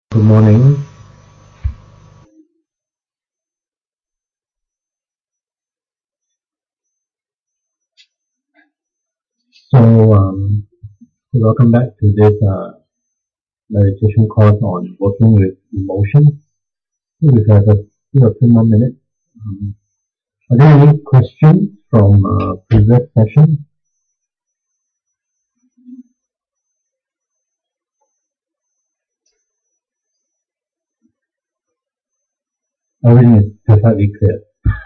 Good morning. So, welcome back to this meditation course on working with emotions. So we have a few more minutes. Are there any questions from previous session? Everything is perfectly clear.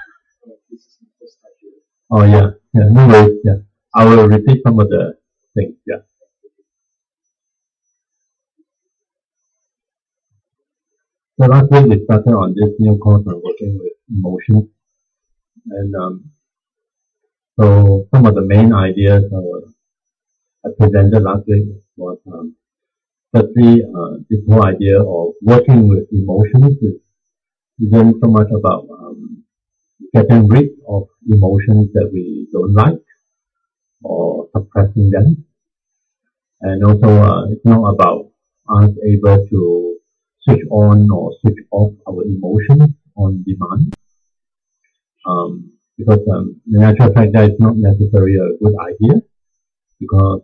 Oh yeah, no worries. Yeah, I will repeat some of the things. Yeah. So last week we started on this new course on working with emotions, and so some of the main ideas I presented last week was firstly, this whole idea of working with emotions isn't so much about getting rid of emotions that we don't like or suppressing them, and also it's not about us able to switch on or switch off our emotions on demand, because the natural fact that it's not necessarily a good idea, because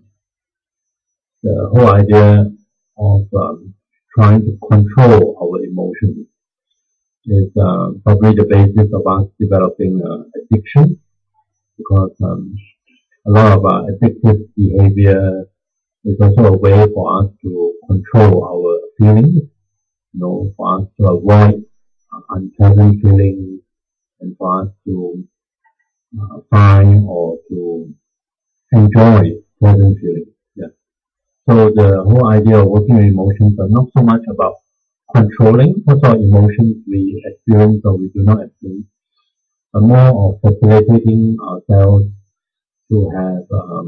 the whole idea of trying to control our emotions is probably the basis of us developing addiction, because a lot of addictive behavior is also a way for us to control our feelings, for us to avoid unpleasant feelings, and for us to find or to enjoy pleasant feelings. Yeah. So the whole idea of working with emotions are not so much about controlling what sort of emotions we experience or we do not experience, but more of facilitating ourselves to have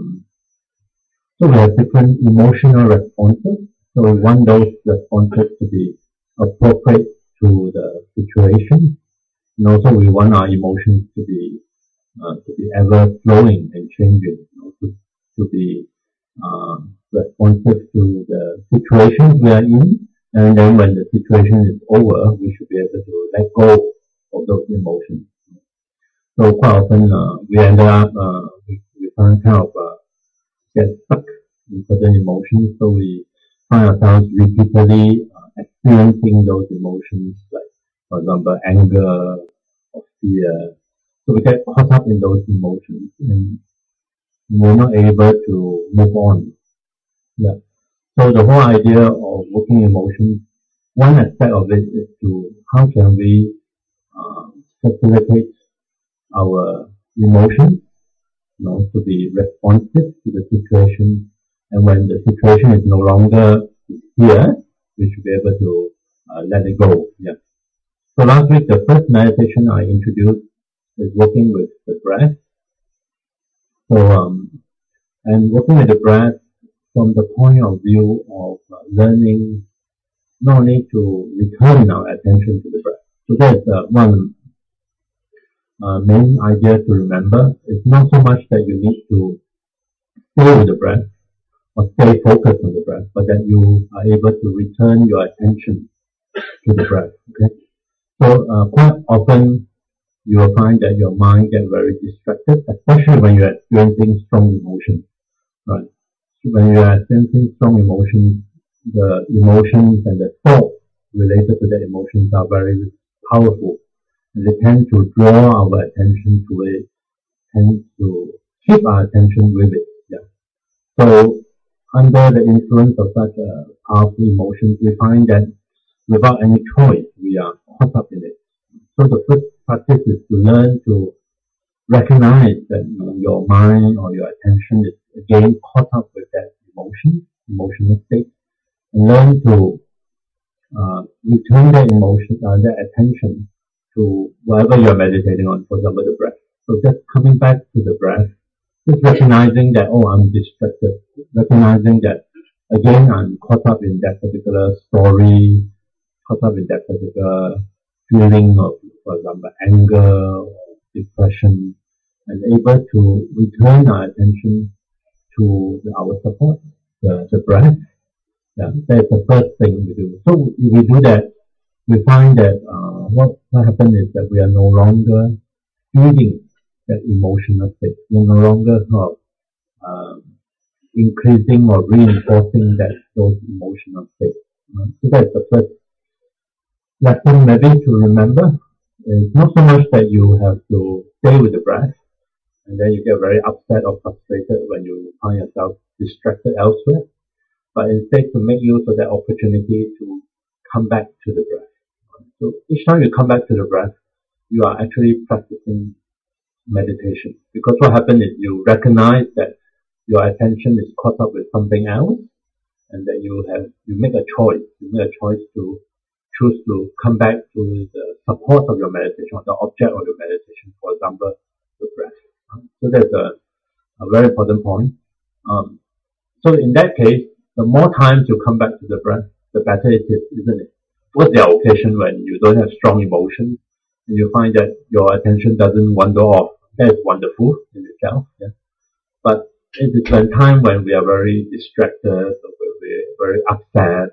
so we have different emotional responses. So we want those responses to be appropriate to the situation, and also we want our emotions to be ever flowing and changing, to be responsive to the situations we are in, and then when the situation is over, we should be able to let go of those emotions. So quite often we end up we kind of get stuck in certain emotions, so we find ourselves repeatedly experiencing those emotions, like for example anger or fear. So we get caught up in those emotions and we're not able to move on. Yeah. So the whole idea of working emotions, one aspect of it is to how can we facilitate our emotions, to be responsive to the situation, and when the situation is no longer here, we should be able to let it go. Yeah. So last week, the first meditation I introduced is working with the breath. So and working with the breath from the point of view of learning not only to return our attention to the breath. So that's one main idea to remember. It's not so much that you need to stay with the breath or stay focused on the breath, but that you are able to return your attention to the breath. Okay. So quite often you will find that your mind gets very distracted, especially when you're experiencing strong emotions. Right. When you are experiencing strong emotions, the emotions and the thoughts related to the emotions are very powerful. And they tend to draw our attention to it, tend to keep our attention with it. Yeah. So under the influence of such powerful emotions, we find that without any choice, we are caught up in it. So the first practice is to learn to recognize that your mind or your attention is again caught up with that emotional state, and learn to return that emotion, that attention to whatever you're meditating on, for example, the breath. So just coming back to the breath, just recognizing that, oh, I'm distracted, recognizing that, again, I'm caught up in that particular story, caught up in that particular feeling of, for example, anger or depression, and able to return our attention to our support, the breath, Yeah, that's the first thing we do. So if we do that, we find that what happens is that we are no longer feeding that emotional state. We are no longer uh, increasing or reinforcing those emotional states. So that's the first lesson maybe to remember. It's not so much that you have to stay with the breath and then you get very upset or frustrated when you find yourself distracted elsewhere, but instead to make use of that opportunity to come back to the breath. So each time you come back to the breath, you are actually practicing meditation. Because what happens is you recognize that your attention is caught up with something else, and that you make a choice. You make a choice to choose to come back to the support of your meditation, or the object of your meditation. For example, the breath. So that's a very important point. So in that case, the more times you come back to the breath, the better it is, isn't it? What's the occasion when you don't have strong emotions and you find that your attention doesn't wander off? That is wonderful in itself. Yeah? But it is a time when we are very distracted, or we're very upset,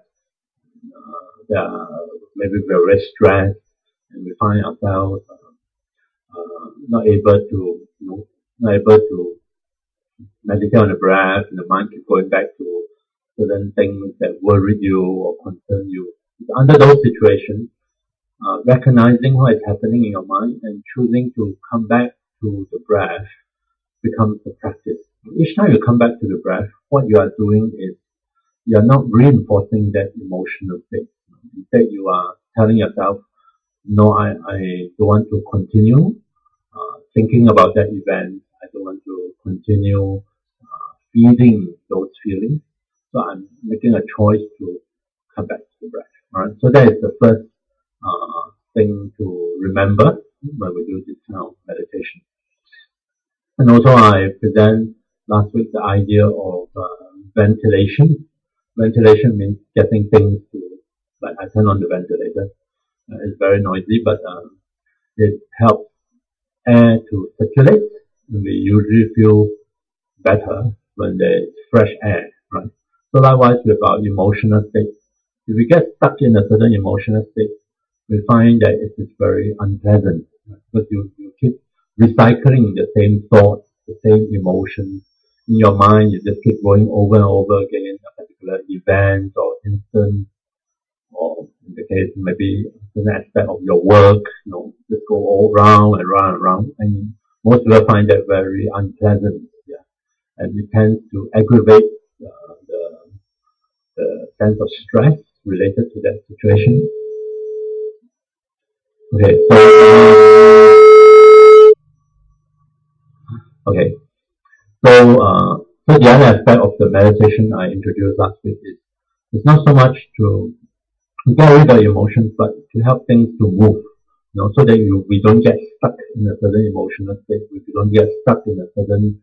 maybe we're very stressed, and we find ourselves not able to, not able to meditate on the breath, and the mind keeps going back to certain things that worry you or concern you. Under those situations, recognizing what is happening in your mind and choosing to come back to the breath becomes a practice. Each time you come back to the breath, what you are doing is you are not reinforcing that emotional state. Instead, you are telling yourself, no, I don't want to continue thinking about that event. I don't want to continue feeding those feelings. So I'm making a choice to come back to the breath. Alright, so that is the first thing to remember when we do this kind of meditation. And also I present last week the idea of ventilation. Ventilation means getting things to, like I turn on the ventilator. It's very noisy, but it helps air to circulate. And we usually feel better when there's fresh air, right? So likewise with our emotional state. If we get stuck in a certain emotional state, we find that it is very unpleasant, right? Because you keep recycling the same thoughts, the same emotions in your mind. You just keep going over and over again a particular event or instance, or in the case maybe an aspect of your work, just go all round and round and round. And most people find that very unpleasant, yeah. And it tends to aggravate the sense of stress related to that situation. Okay, so the other aspect of the meditation I introduced last week is it's not so much to get rid of emotions, but to help things to move, so that we don't get stuck in a certain emotional state, we don't get stuck in a certain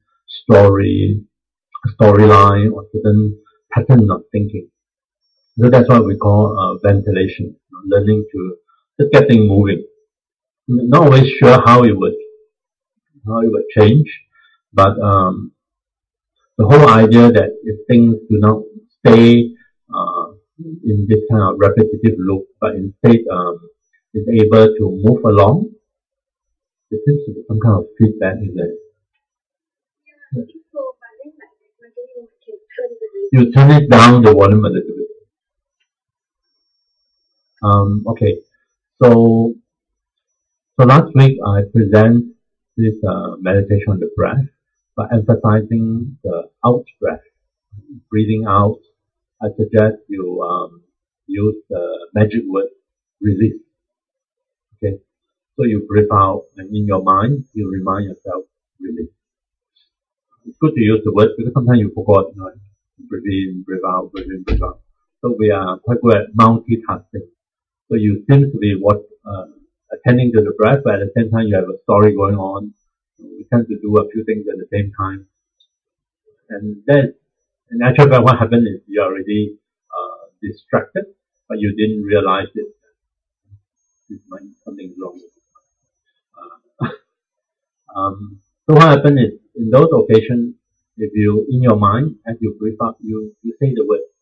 storyline or certain pattern of thinking. So that's what we call ventilation, learning to just get things moving. Not always sure how it would change, but the whole idea that if things do not stay in this kind of repetitive loop, but instead is able to move along, there seems to be some kind of feedback in there. You turn it down the volume a little bit. Okay, so last week I present this meditation on the breath by emphasizing the out breath, breathing out. I suggest you use the magic word release. Okay, so you breathe out, and in your mind you remind yourself release. It's good to use the word because sometimes you forgot, breathe in, breathe out, breathe in, breathe out. So we are quite good at multitasking. So you seem to be attending to the breath, but at the same time you have a story going on. We tend to do a few things at the same time. And then, in actual fact, what happened is you're already distracted, but you didn't realize it. Something's wrong with it. So what happened is, in those occasions, if you, in your mind, as you breathe out, you say the word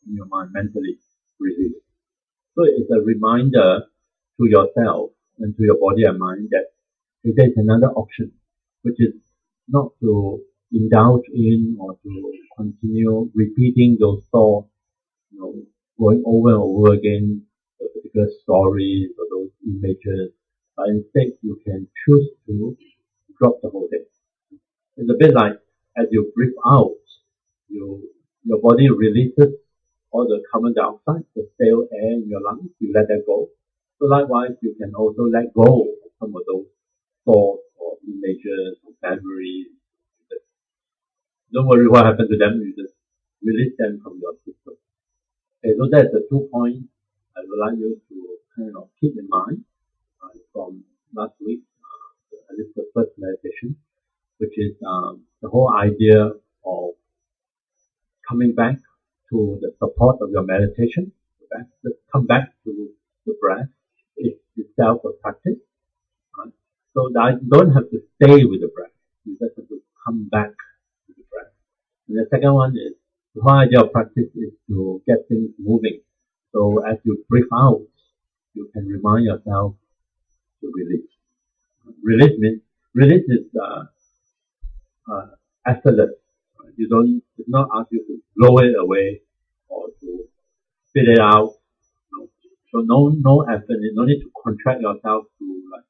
in your mind mentally release. So it's a reminder to yourself and to your body and mind that there's another option, which is not to indulge in or to continue repeating those thoughts, going over and over again, the particular stories or those images, but instead you can choose to drop the whole thing. It's a bit like as you breathe out, your body releases all the carbon dioxide, the stale air in your lungs, you let that go. So likewise, you can also let go of some of those thoughts or images or memories. Don't worry what happened to them, you just release them from your system. Okay, so that's the 2 points I would like you to kind of keep in mind from last week, at least the first meditation, which is the whole idea of coming back to the support of your meditation. Just come back to the breath. It's itself a practice. Right? So that you don't have to stay with the breath. You just have to come back to the breath. And the second one is, the whole idea of practice is to get things moving. So as you breathe out, you can remind yourself to release. Release is effortless. It's not ask you to blow it away or to spit it out. So no effort, no need to contract yourself to like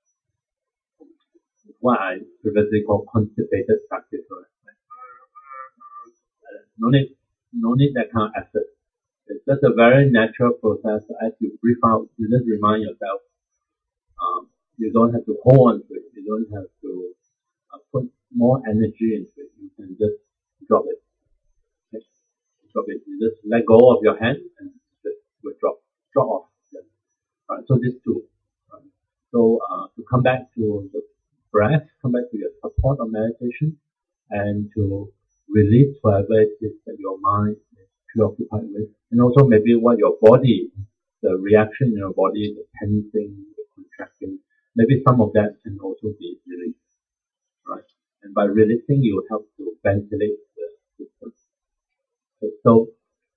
what I previously called constipated practice. Right? No need that kind of effort. It's just a very natural process. As you breathe out, you just remind yourself. You don't have to hold on to it. You don't have to put more energy into it. You can just drop it. Okay? Drop it. You just let go of your hand and just withdraw. Drop off. Yeah. Right. So these two. Right. So to come back to the breath, come back to your support of meditation, and to release whatever it is that your mind is preoccupied with, and also maybe what your body, the reaction in your body, the tensing, the contracting, maybe some of that can also be released, right? And by releasing, you help to ventilate the system. Okay, so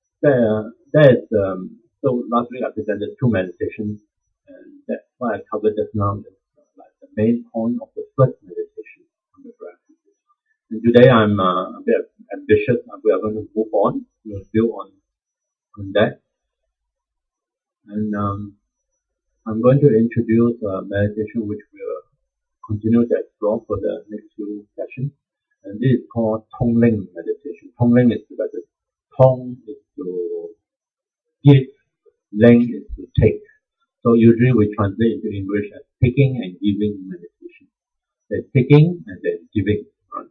so last week I presented 2 meditations, and that's what I covered just now. Like the main point of the first meditation on the breath. And today I'm a bit ambitious. We are going to move on. We'll build on that. And I'm going to introduce a meditation which we'll continue to explore for the next few sessions. And this is called Tongling meditation. Tongling is about the Tong is to give, Ling is to take. So usually we translate into English as taking and giving meditation. There's taking and then giving.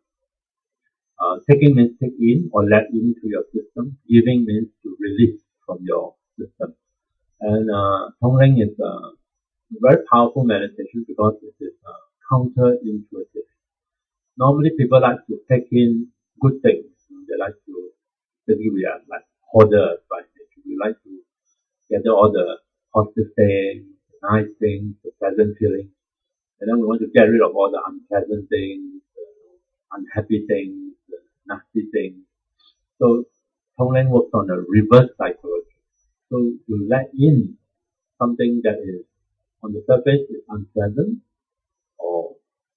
Taking means take in or let into your system. Giving means to release from your system. And Tongling is a very powerful meditation because it is counterintuitive. Normally people like to take in good things. They like to, basically we are like hoarders by nature. We like to gather all the positive things, the nice things, the pleasant feelings. And then we want to get rid of all the unpleasant things, the unhappy things, the nasty things. So Tongling works on a reverse psychology. So you let in something that is on the surface is unpleasant or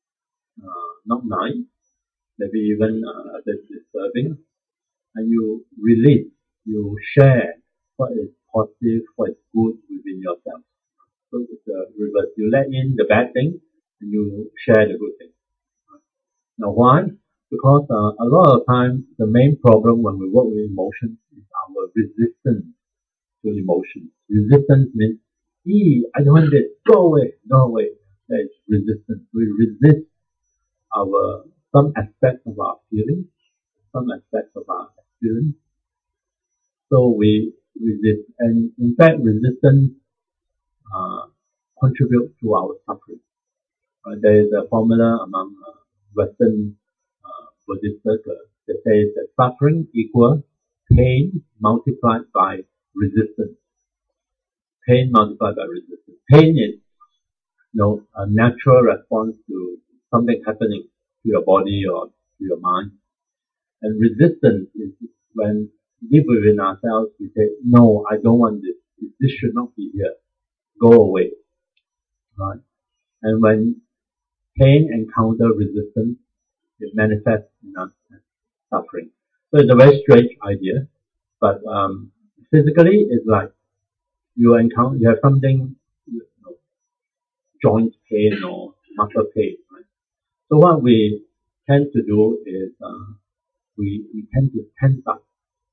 not nice, maybe even a bit disturbing, and you release, you share what is positive, what is good within yourself. So it's a reverse. You let in the bad thing and you share the good thing. Now why? Because a lot of times the main problem when we work with emotions is our resistance to emotions. Resistance means, I don't want this, go away. That is resistance. We resist some aspects of our feelings, some aspects of our experience. So we resist, and in fact resistance contributes to our suffering. There is a formula among Western Buddhist circles that says that suffering equals pain multiplied by resistance. Pain multiplied by resistance. Pain is a natural response to something happening to your body or to your mind. And resistance is when deep within ourselves, we say, no, I don't want this. This should not be here. Go away. Right? And when pain encounters resistance, it manifests in us as suffering. So it's a very strange idea, but physically, it's like you have something, joint pain or muscle pain. Right? So what we tend to do is we tend to tense up.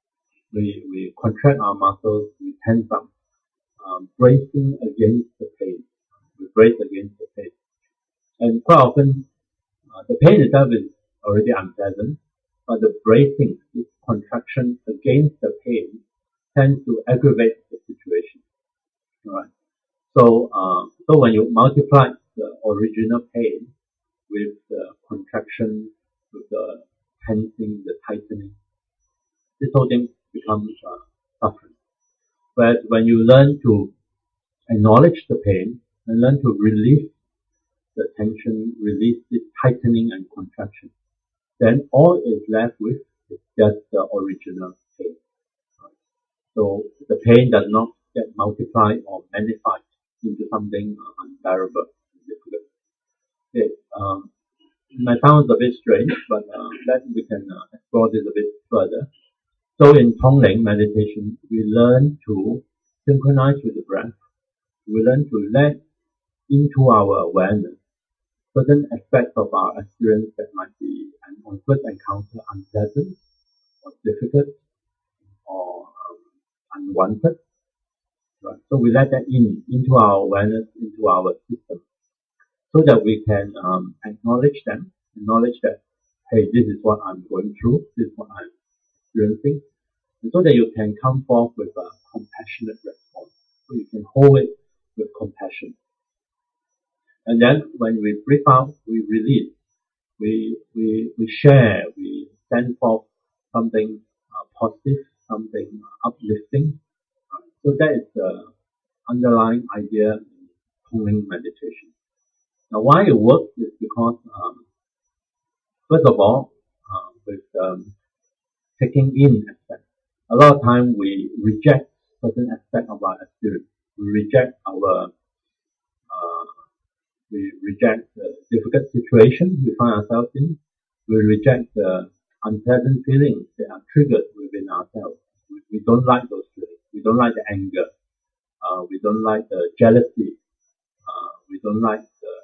We contract our muscles, we tense up, bracing against the pain. We brace against the pain. And quite often, the pain itself is already unpleasant, but the bracing, this contraction against the pain, tends to aggravate the situation. Right? So when you multiply the original pain with the contraction, with the tensing, the tightening, this whole thing becomes suffering. Whereas when you learn to acknowledge the pain and learn to release the tension, release the tightening and contraction, then all is left with is just the original pain. Right? So the pain does not get multiplied or magnified into something unbearable, difficult. Okay, it might sound a bit strange, but then we can explore this a bit further. So in Tongling meditation, we learn to synchronize with the breath. We learn to let into our awareness certain aspects of our experience that might be, on first encounter, unpleasant or difficult or unwanted. Right? So we let that into our awareness, into our system, so that we can acknowledge them, acknowledge that, hey, this is what I'm going through, this is what I'm experiencing, and so that you can come forth with a compassionate response. So you can hold it with compassion. And then when we breathe out, we release, we share, we send forth something positive, something uplifting. So that is the underlying idea in Tongling meditation. Now why it works is because, first of all, with taking in aspects. A lot of time we reject certain aspect of our experience. We reject the difficult situation we find ourselves in. We reject the unpleasant feelings that are triggered within ourselves. We don't like those feelings. We don't like the anger. We don't like the jealousy. We don't like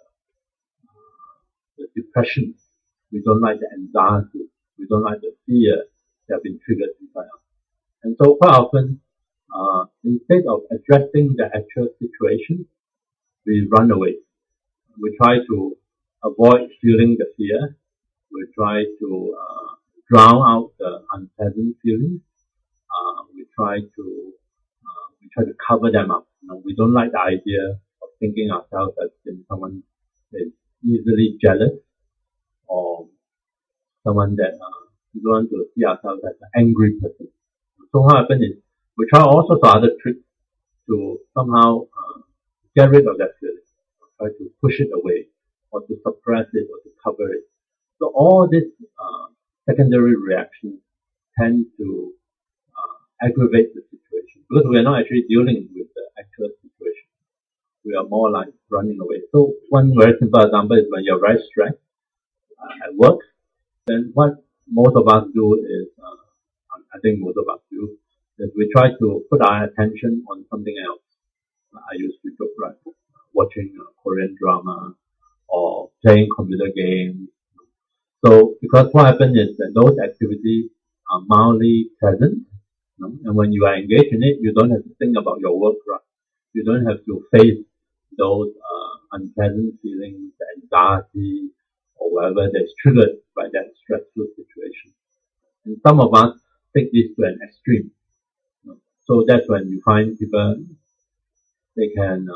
the depression. We don't like the anxiety. We don't like the fear that have been triggered inside us. And so quite often, instead of addressing the actual situation, we run away. We try to avoid feeling the fear. We try to drown out the unpleasant feelings. We try to cover them up. We don't like the idea of thinking ourselves as being someone that is easily jealous, or someone that we don't want to see ourselves as an angry person. So what happens is we try all sorts of other tricks to somehow get rid of that feeling, try to push it away, or to suppress it, or to cover it. So all these secondary reactions tend to aggravate the situation, because we are not actually dealing with the actual situation. We are more like running away. So one very simple example is when you're very stressed at work, then what most of us do is, I think most of us do, is we try to put our attention on something else. I used to joke, right, watching Korean drama or playing computer games. So because what happens is that those activities are mildly pleasant, and when you are engaged in it, you don't have to think about your work, right? You don't have to face those unpleasant feelings, the anxiety, or whatever that's triggered by that stressful situation. And some of us take this to an extreme. So that's when you find people, they can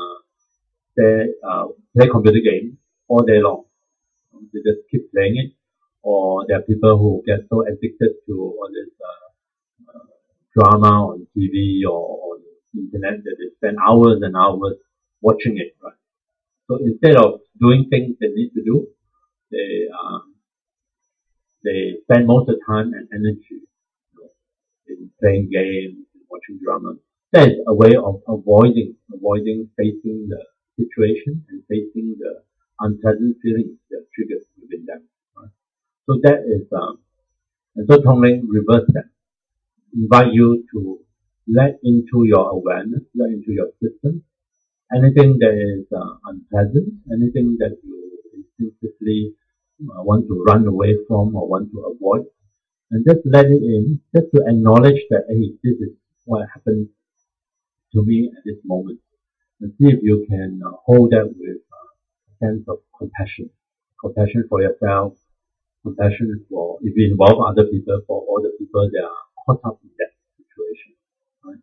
play computer games all day long. They just keep playing it. Or there are people who get so addicted to all this drama on TV or on the internet that they spend hours and hours watching it, right? So instead of doing things they need to do, they spend most of the time and energy in playing games, in watching drama. That is a way of avoiding facing the situation and facing the unpleasant feelings that triggered within them. Right? So that is, and so Tonglen reverse that, invite you to let into your awareness, let into your system, anything that is unpleasant, anything that you instinctively want to run away from or want to avoid, and just let it in, just to acknowledge that, hey, this is what happened to me at this moment, and see if you can hold that with a sense of compassion for yourself, compassion for, if you involve other people, for all the people that are caught up in that situation, right?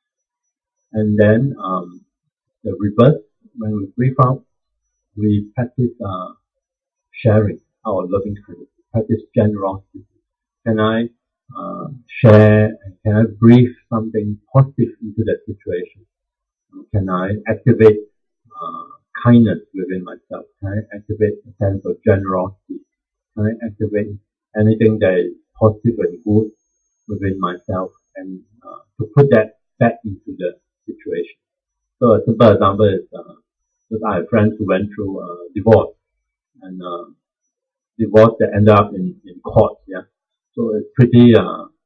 And then the reverse, when we brief out, we practice sharing our loving kindness, practice generosity. Can I share and can I breathe something positive into that situation? Can I activate kindness within myself? Can I activate a sense of generosity? Can I activate anything that is positive and good within myself, and to put that back into the situation? So a simple example is that I have friends who went through divorce, and divorce that ended up in court. Yeah, so it's pretty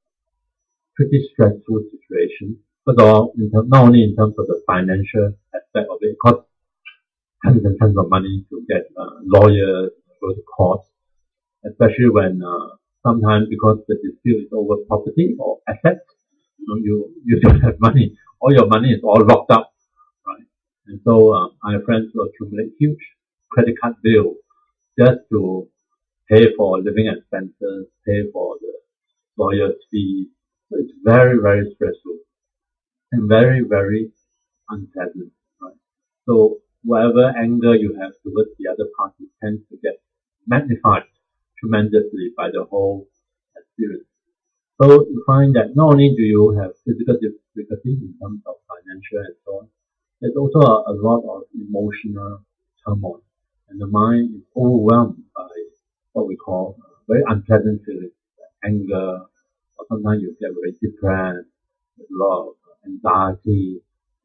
stressful situation. But not only in terms of the financial aspect of it, it costs tons and tons of money to get lawyers, go to court, especially when sometimes because the dispute is over property or assets, you don't have money. All your money is all locked up, right? And so I have friends who accumulate huge credit card bill just to pay for living expenses, pay for the lawyer's fees. So it's very, very stressful and very, very unpleasant, right? So whatever anger you have towards the other party tends to get magnified tremendously by the whole experience. So you find that not only do you have physical difficulties in terms of financial and so on, there's also a lot of emotional turmoil, and the mind is overwhelmed by what we call very unpleasant feelings, like anger, or sometimes you get very depressed, there's a lot of anxiety,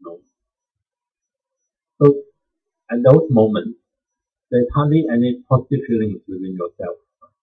So at those moments, there's hardly any positive feelings within yourself.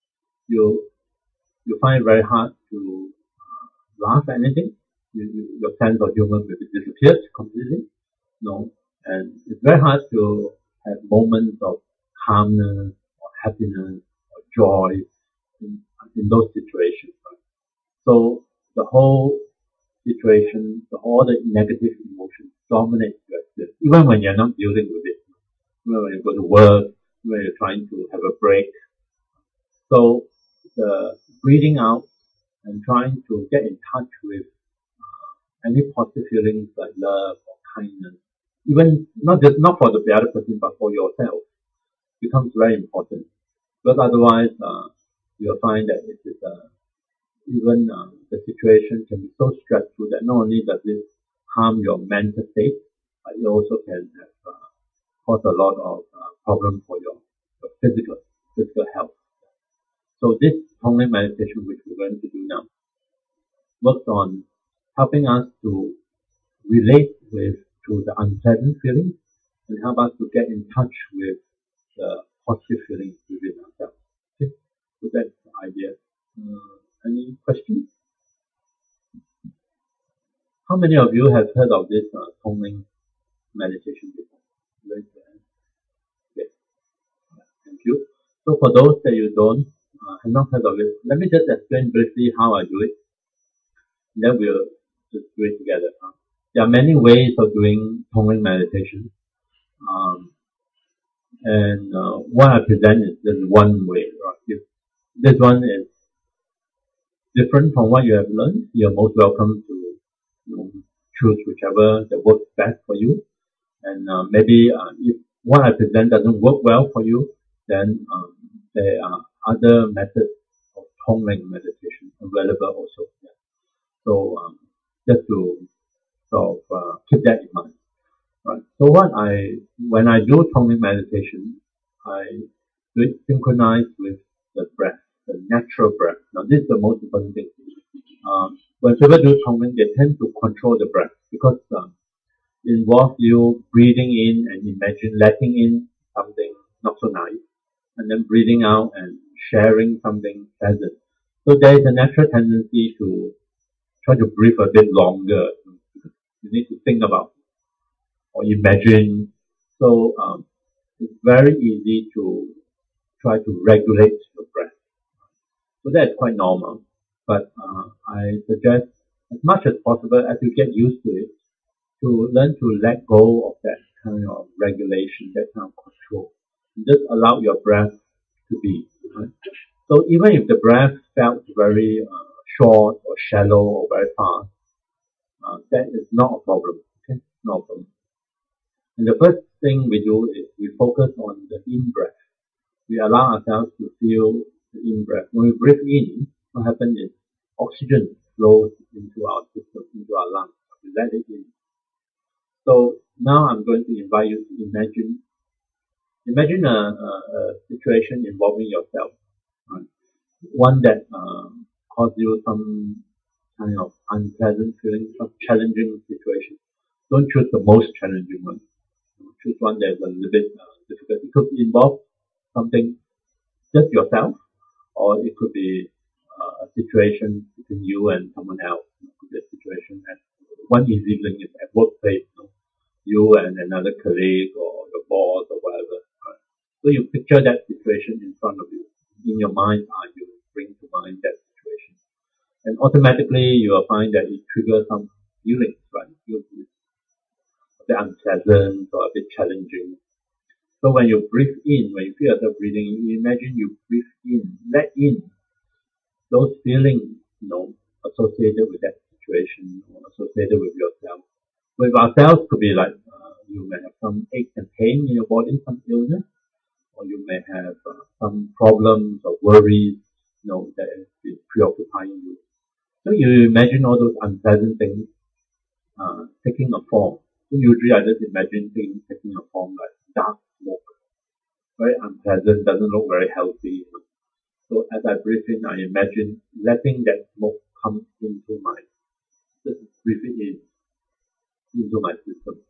You find it very hard to laugh at anything. Your sense of humor maybe disappears completely. And it's very hard to have moments of calmness or happiness or joy in those situations. Right? So the whole situation, all the negative emotions dominate your experience, even when you're not dealing with it. Even when you go to work, when you're trying to have a break. So the breathing out and trying to get in touch with any positive feelings like love or kindness, even not for the other person but for yourself, becomes very important. Because otherwise, you'll find that it is even the situation can be so stressful that not only does it harm your mental state, but it also can have cause a lot of problems for your physical health. So this Tonglen meditation, which we're going to do now, works on helping us to relate to the unpleasant feelings and help us to get in touch with the positive feelings within ourselves. Okay, so that's the idea. Any questions? How many of you have heard of this Tonglen meditation before? Raise your hand. Okay, thank you. So for those that you don't have not heard of it, let me just explain briefly how I do it. Then we'll just do it together. There are many ways of doing Tonglen meditation. What I present is just one way. Right? If this one is different from what you have learned, you're most welcome to choose whichever that works best for you. And maybe if what I present doesn't work well for you, then there are other methods of Tonglen meditation available also. Yeah. So just to sort of keep that in mind. Right. So when I do Tonglen meditation, I do it synchronized with the breath, the natural breath. Now this is the most important thing. when people do Tonglen, they tend to control the breath because it involves you breathing in and imagine letting in something not so nice, and then breathing out and sharing something pleasant. So there is a natural tendency to try to breathe a bit longer. You need to think about or imagine. So it's very easy to try to regulate your breath. So that's quite normal. But I suggest as much as possible as you get used to it, to learn to let go of that kind of regulation, that kind of control. Just allow your breath to be. Right? So even if the breath felt very short or shallow or very fast, that is not a problem. Okay, not a problem. And the first thing we do is we focus on the in-breath. We allow ourselves to feel the in-breath. When we breathe in, what happens is oxygen flows into our system, into our lungs. We let it in. So now I'm going to invite you to imagine a situation involving yourself, right? One that causes you some kind of unpleasant feeling, some challenging situation. Don't choose the most challenging one. Choose one that's a little bit difficult. It could involve something just yourself, or it could be a situation between you and someone else. It could be a situation at one easy thing is at workplace, you and another colleague or your boss or whatever. Right? So you picture that situation in front of you. In your mind, you bring to mind that situation. And automatically you will find that it triggers some feelings, right? Feels a bit unpleasant or a bit challenging. So when you breathe in, when you feel yourself breathing, you imagine you breathe in, let in those feelings, associated with that situation or associated with yourself. With ourselves could be like you may have some ache and pain in your body, some illness, or you may have some problems or worries, that has been preoccupying you. So you imagine all those unpleasant things taking a form. So usually I just imagine things taking a form like dark smoke, very unpleasant, doesn't look very healthy. So as I breathe in, I imagine letting that smoke come into my, just breathe it in, into my system.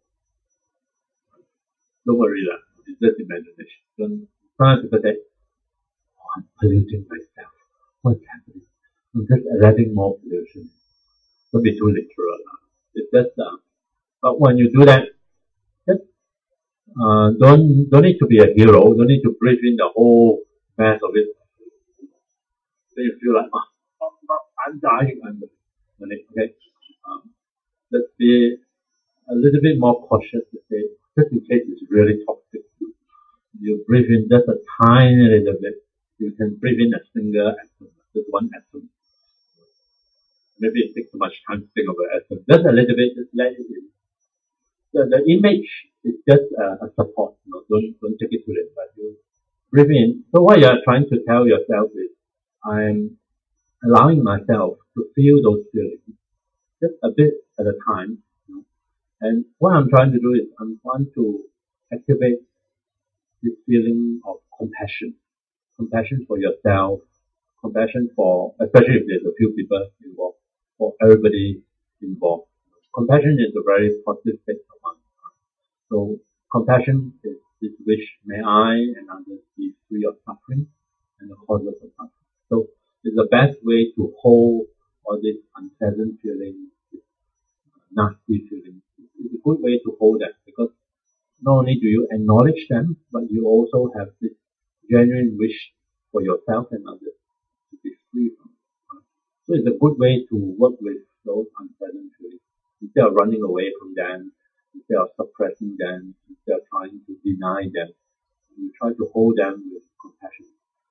Don't worry lah, it's just imagination. Sometimes people say, oh, I'm polluting myself. What's happening? I'm just letting more pollution. Don't be too literal. It's just, but when you do that, just don't need to be a hero. Don't need to breathe in the whole mass of it. Then you feel like, I'm dying. Okay. Let's be a little bit more cautious to say, just in case it's really toxic. You breathe in just a tiny little bit. You can breathe in a single atom, just one atom. Maybe it takes too much time to think of an atom. Just a little bit, just let it in. The image is just a support. Don't take it to it, but you breathe in. So what you are trying to tell yourself is, I'm allowing myself to feel those feelings, just a bit at a time. And what I'm trying to do is, I'm trying to activate this feeling of compassion. Compassion for yourself, compassion for, especially if there's a few people involved, for everybody involved. Compassion is a very positive state of mind. So compassion is this wish, may I and others be free of suffering and the causes of suffering. So it's the best way to hold all these unpleasant feelings, nasty feelings. It's a good way to hold them, because not only do you acknowledge them, but you also have this genuine wish for yourself and others to be free from them. So it's a good way to work with those unpleasant feelings. Instead of running away from them, instead of suppressing them, instead of trying to deny them, you try to hold them with compassion.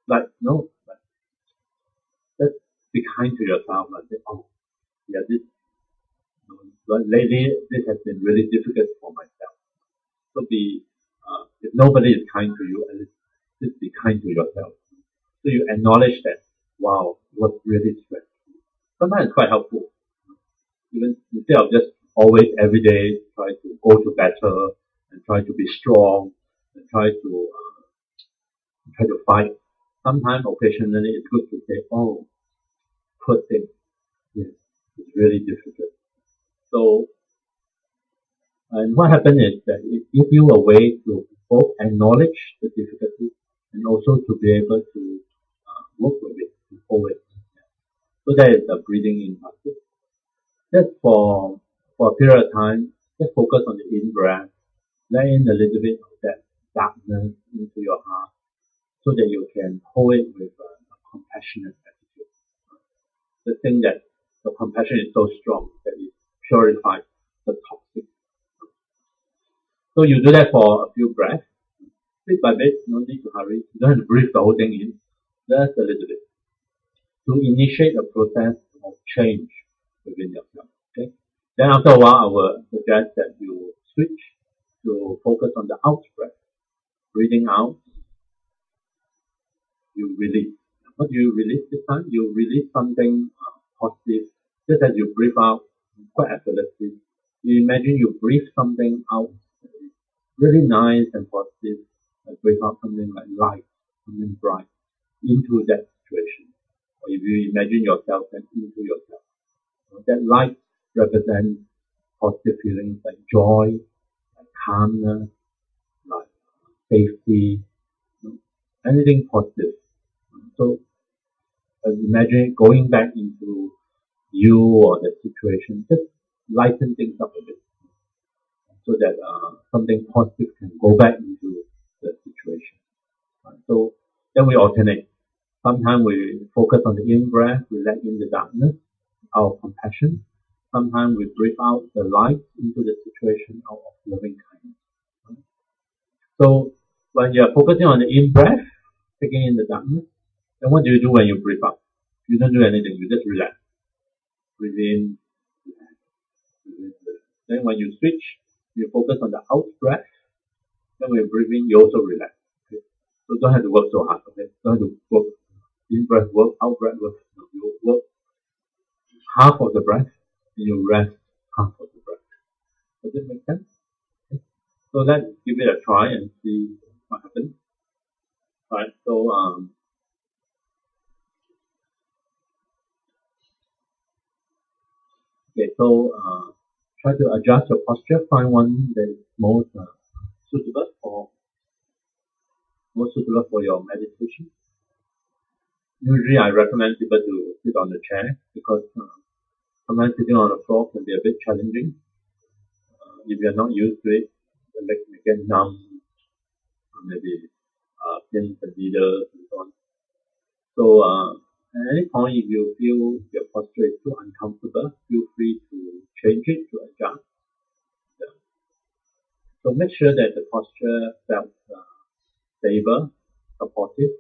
Just be kind to yourself and say, oh, yeah, lately this has been really difficult for myself. So if nobody is kind to you, at least just be kind to yourself. So you acknowledge that, wow, it was really stressful. Sometimes it's quite helpful. Even instead of just always every day try to go to battle and try to be strong and try to fight. Sometimes occasionally it's good to say, oh, poor thing. Yes, It's really difficult. So, and what happens is that it gives you a way to both acknowledge the difficulty and also to be able to work with it, to hold it. So that is the breathing in practice. Just for a period of time, just focus on the in breath. Let in a little bit of that darkness into your heart so that you can hold it with a compassionate attitude. The thing that the compassion is so strong that it purifies the toxic. So you do that for a few breaths, bit by bit, no need to hurry. You don't have to breathe the whole thing in, just a little bit. To initiate a process of change within yourself. Okay? Then after a while, I will suggest that you switch to focus on the out breath. Breathing out, you release. What do you release this time? You release something positive, just as you breathe out quite effortlessly. You imagine you breathe something out really nice and positive, and breathe out something like light, something bright into that situation. Or if you imagine yourself and into yourself. That light represents positive feelings like joy, like calmness, like safety, anything positive. So imagine going back into you or the situation, just lighten things up a bit so that something positive can go back into the situation. So then we alternate. Sometimes we focus on the in breath, we let in the darkness, our compassion. Sometimes we breathe out the light into the situation out of loving kindness. So when you are focusing on the in breath, taking in the darkness, then what do you do when you breathe out? You don't do anything, you just relax. Breathe in, relax, breathe in, relax. Then when you switch, you focus on the out breath. Then when you breathe in, you also relax. Okay? So don't have to work so hard. Okay? Don't have to work in breath work, out breath work. You work half of the breath, and you rest half of the breath. Does it make sense? Okay. So let's give it a try and see what happens. Alright, so okay, so try to adjust your posture, find one that is most suitable for your meditation. Usually I recommend people to sit on the chair because sometimes sitting on the floor can be a bit challenging. If you're not used to it, the legs may get numb, or maybe pins and needles and so on. So at any point if you feel your posture is too uncomfortable, feel free to change it, to adjust. Yeah. So make sure that the posture felt stable, supportive,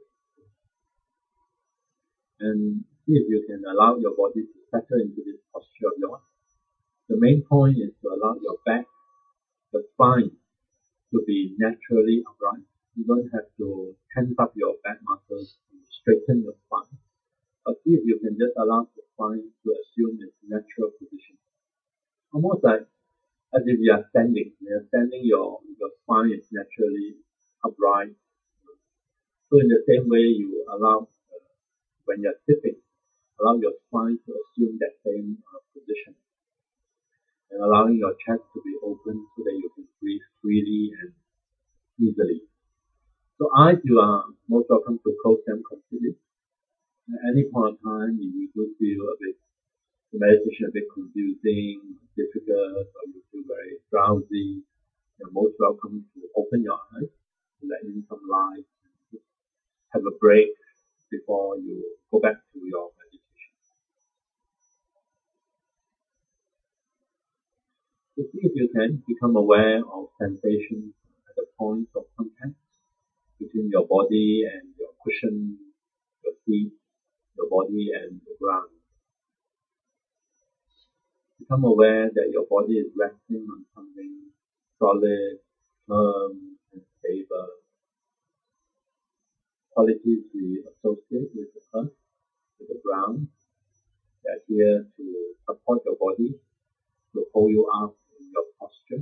and see if you can allow your body to settle into this posture of yours. The main point is to allow your back, the spine, to be naturally upright. You don't have to tense up your back muscles and straighten your spine. But see if you can just allow the spine to assume its natural position. Almost like as if you are standing. When you're standing, your spine is naturally upright. So in the same way, you allow, when you're sitting, allow your spine to assume that same position. And allowing your chest to be open so that you can breathe freely and easily. So eyes, you are most welcome to close them completely. At any point of time, if you do feel the meditation a bit confusing, difficult, or you feel very drowsy, you're most welcome to open your eyes, to let in some light, and have a break before you go back to your meditation. So see if you can become aware of sensations at the point of contact between your body and your cushion, your feet, your body and the ground. Become aware that your body is resting on something solid, firm, and stable. Qualities we associate with the earth, with the ground, that are here to support your body, to hold you up in your posture.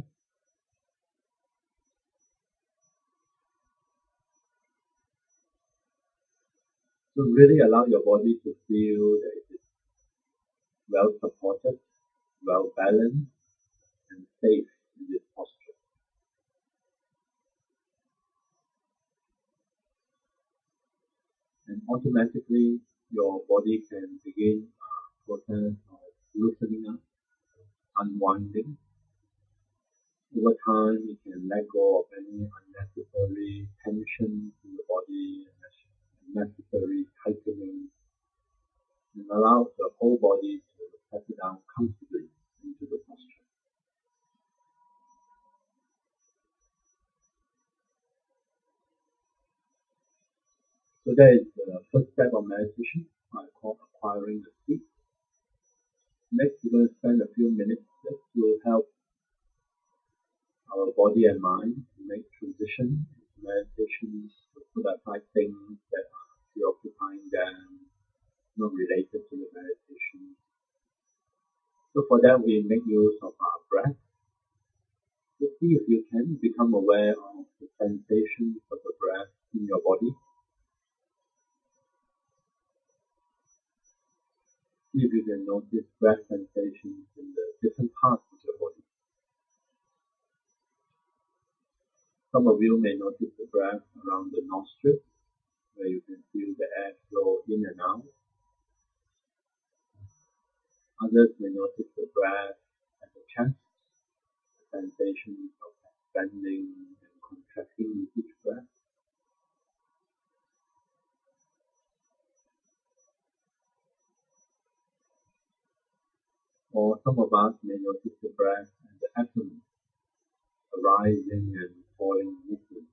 So really allow your body to feel that it is well supported, well balanced, and safe in this posture. And automatically your body can begin a process of loosening up, unwinding. Over time, you can let go of any unnecessary tension in the body, unnecessary tightening, and allow the whole body to settle down comfortably into the posture. So that is the first step of meditation, I call acquiring the seat. Next, we're going to spend a few minutes just to help our body and mind to make transition into meditation, to put aside things that are preoccupying them, not related to the meditation. So for that, we make use of our breath. So see if you can become aware of the sensations of the breath in your body. See if you can notice breath sensations in the different parts of your body. Some of you may notice the breath around the nostrils, where you can feel the air flow in and out. Others may notice the breath at the chest, the sensations of expanding and contracting with each breath. Or some of us may notice the breath and the abdomen, arising and falling movement.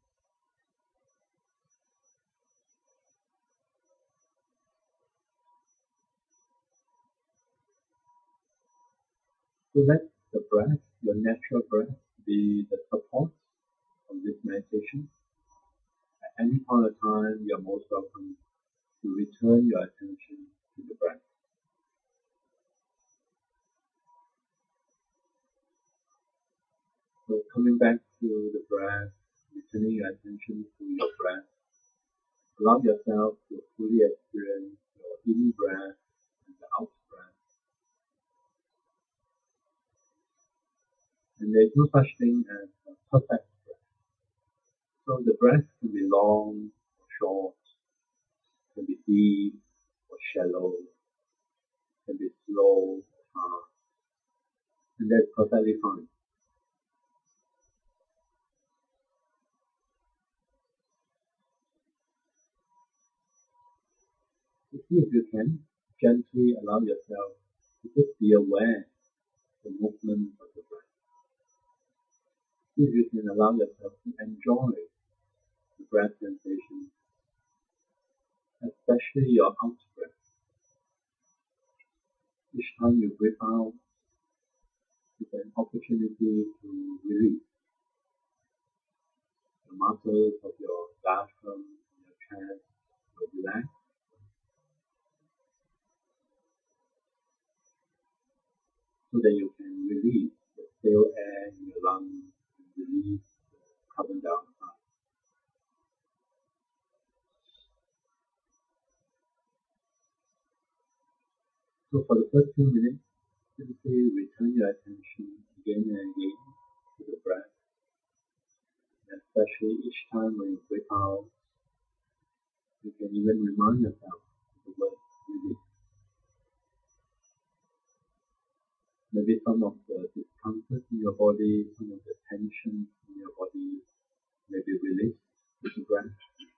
So let the breath, your natural breath, be the support of this meditation. At any point of time, you are most welcome to return your attention to the breath. So coming back to the breath, returning your attention to your breath, allow yourself to fully experience your in-breath and the out-breath. And there is no such thing as a perfect breath. So the breath can be long or short, can be deep or shallow, can be slow or fast, and that's perfectly fine. So see if you can gently allow yourself to just be aware of the movement of the breath. See if you can allow yourself to enjoy the breath sensation, especially your out breath. Each time you breathe out, it's an opportunity to release the muscles of your diaphragm, your chest, will relax. So that you can release the stale air in your lungs and release the carbon dioxide. So for the first few minutes, simply return your attention again and again to the breath, especially each time when you breathe out, you can even remind yourself of the word release. Maybe some of the discomfort in your body, some of the tension in your body may be released with the breath.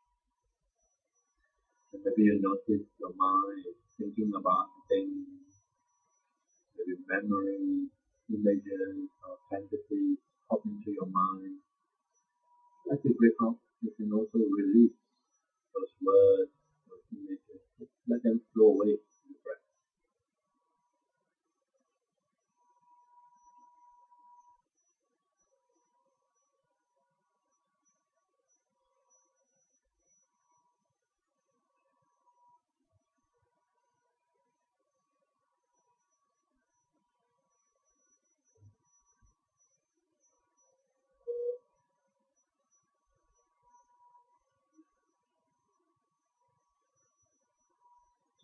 And maybe you notice your mind thinking about things, maybe memories, images, or fantasies pop into your mind. As you breathe out, you can also release those words, those images. Just let them flow away in the breath.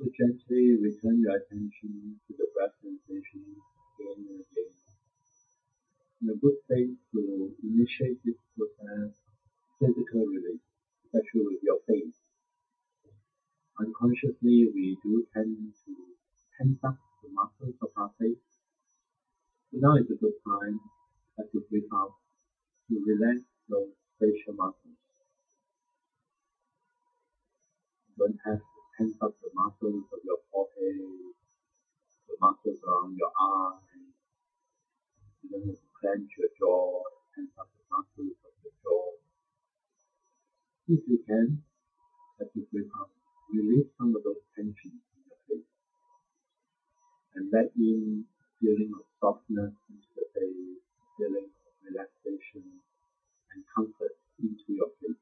So gently return your attention to the breath sensation again and again. In a good place to initiate this process, physical release, especially with your face. Unconsciously, we do tend to tense up the muscles of our face. So now is a good time as you breathe out to relax those facial muscles. You don't have to tense up the muscles of your forehead, the muscles around your eyes. You don't have to clench your jaw, tense up the muscles of your jaw. If you can, as you breathe out, release some of those tensions in your face and let in feeling of softness into the face, feeling of relaxation and comfort into your face.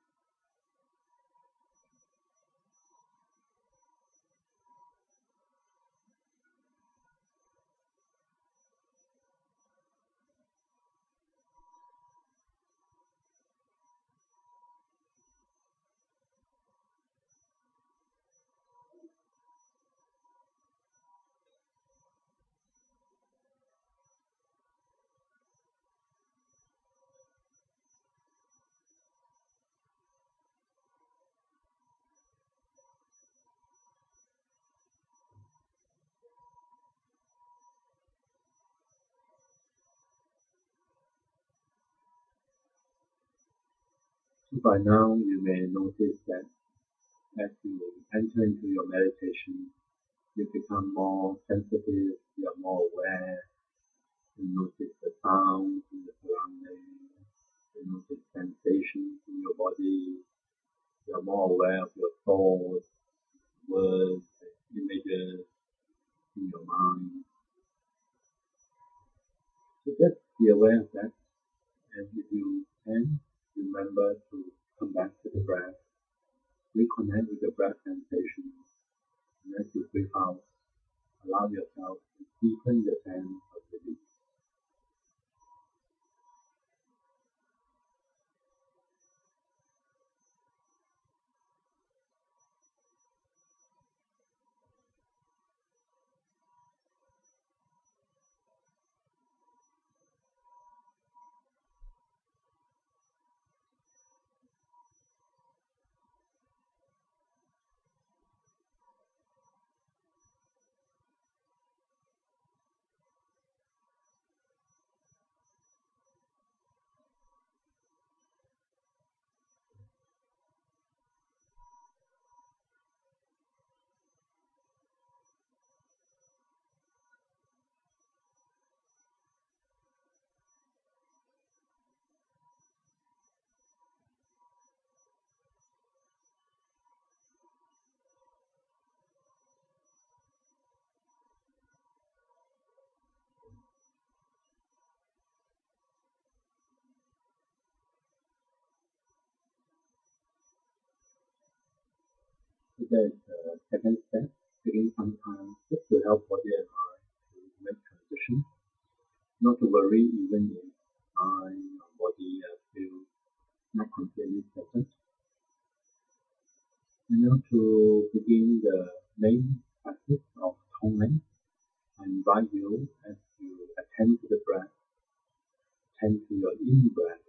So by now you may notice that as you enter into your meditation, you become more sensitive, you are more aware, you notice the sounds in the surroundings, you notice sensations in your body, you are more aware of your thoughts, words, images in your mind. So just be aware of that, and if you can, remember to come back to the breath, reconnect with the breath sensation, and as you breathe out, allow yourself to deepen the sense of release. So there's a second step, taking some time just to help body and mind to make transition. Not to worry even if mind or body feel not completely present. And now to begin the main practice of Tonglen, I invite you as you attend to the breath, attend to your in-breath.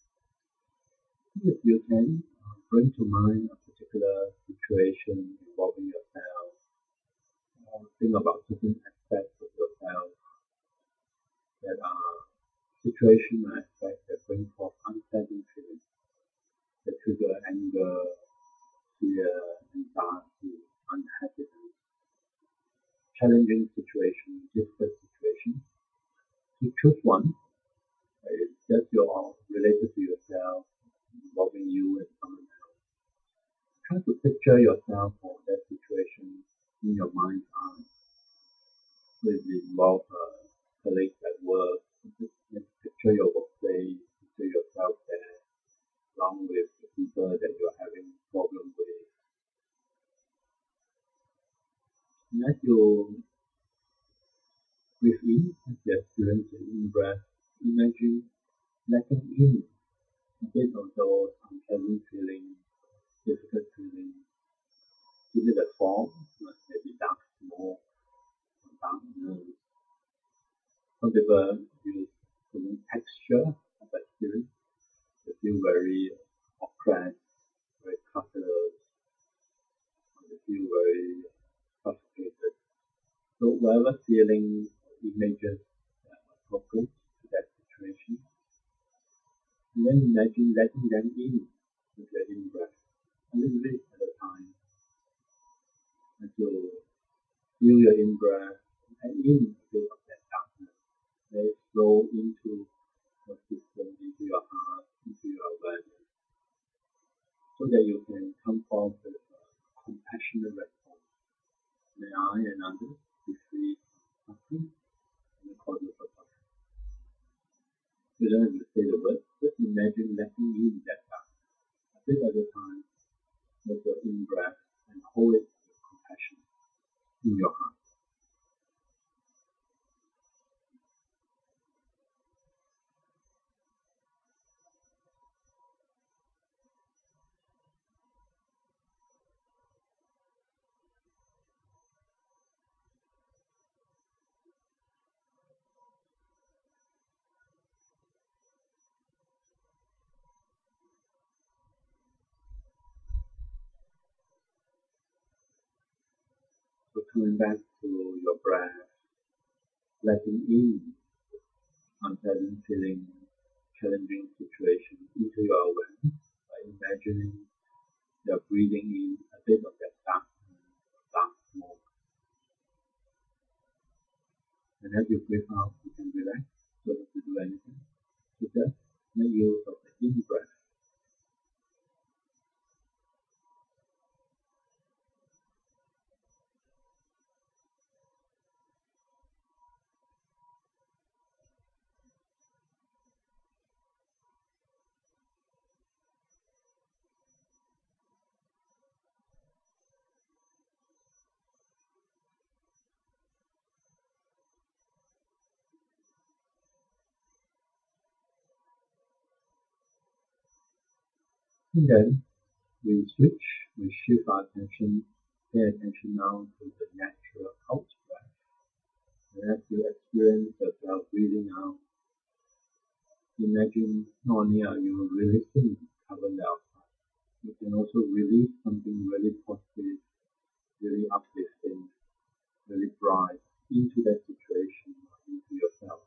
If you can, bring to mind a particular situation involving yourself, or think about certain aspects of yourself that are situation or aspects that bring forth unpleasant feelings, that trigger anger, fear, anxiety, unhappiness, challenging situation, difficult situation. To choose one that is just related to yourself, involving you and someone else. Try to picture yourself or that situation in your mind's eye. So if it involves colleagues at work, just picture your workplace, picture yourself there, along with the people that you're having problems with. And as you breathe in, as you experience the in-breath, imagine letting in a bit of those unpleasant feelings, difficult feelings. Give it a form, maybe ever use certain texture of experience, you feel very oppressed, very cluttered, or you feel very suffocated. So whatever feeling or images that are appropriate to that situation, and then imagine letting them in with your in-breath, a little bit at a time, until you feel your in-breath and in a bit of that darkness. Let it flow into your system, into your heart, into your awareness, so that you can come forth with a compassionate response. May I and others be free from suffering and the causes of suffering. You don't have to say the words, just imagine letting in that darkness, a bit at a time, with your in-breath, and hold it with compassion in your heart. So coming back to your breath, letting in unpleasant feeling, challenging situation into your awareness by imagining you're breathing in a bit of that dark smoke. And as you breathe out, you can relax, don't have to do anything. So just make use of the in-breath. And then we shift our attention, pay attention now to the natural out breath. And as you experience yourself breathing out, imagine not only are you releasing carbon dioxide, you can also release something really positive, really uplifting, really bright into that situation, into yourself.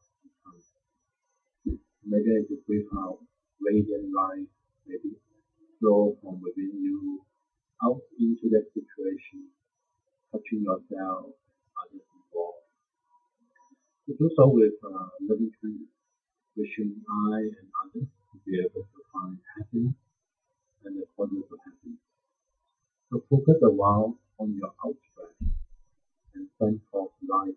Imagine as you breathe out, radiant light maybe flow from within you out into that situation, touching yourself and others involved. To do so with loving kindness, wishing I and others to be able to find happiness and the causes of happiness. So focus a while on your out breath and send forth light.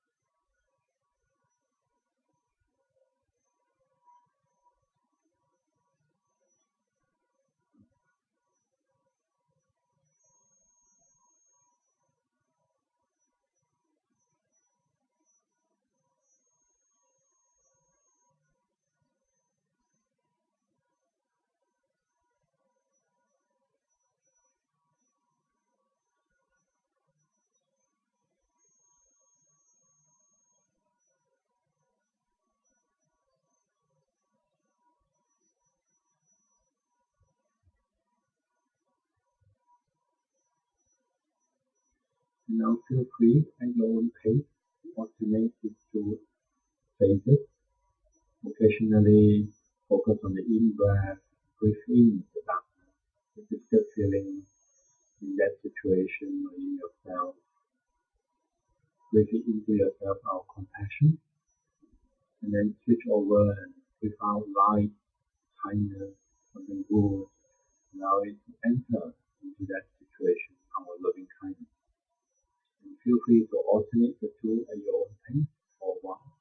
Now feel free at your own pace to alternate these two phases. Occasionally focus on the in-breath, breathe in the darkness, the difficult feeling in that situation or in yourself. Breathe it into yourself out compassion, and then switch over and breathe out light, kindness, something good. Allow it to enter into that situation, our loving kindness. And feel free to alternate the two at your own pace for a while.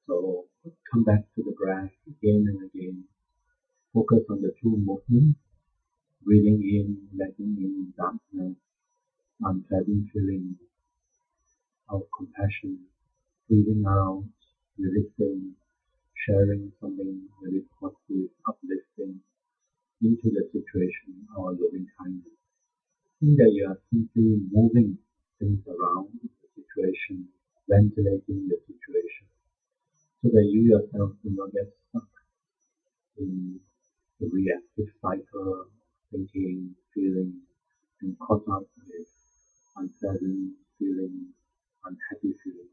So come back to the breath again and again. Focus on the two movements, breathing in, letting in darkness, unpleasant feeling of compassion, breathing out, releasing, sharing something really positive, uplifting into the situation or loving kindness. Think that you are simply moving things around the situation, ventilating the situation, so that you yourself do not get stuck in the reactive cycle, thinking, feeling, and caught up with unpleasant feeling, unhappy feeling.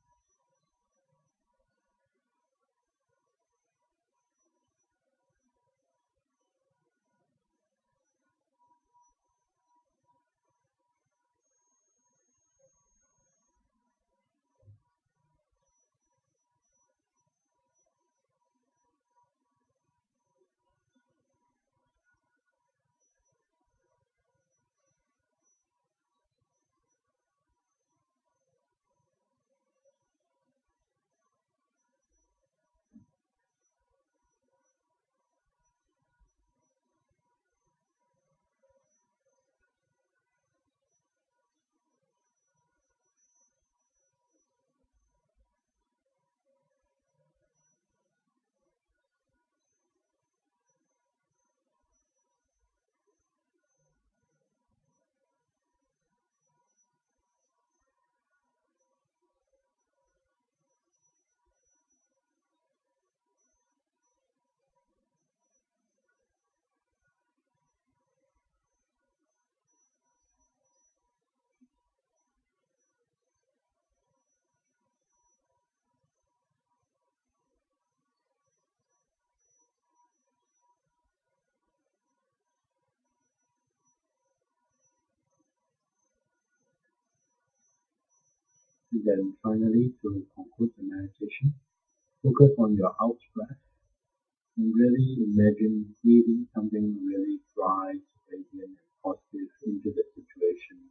Then finally, to conclude the meditation, focus on your out breath and really imagine breathing something really bright, radiant, and positive into the situation.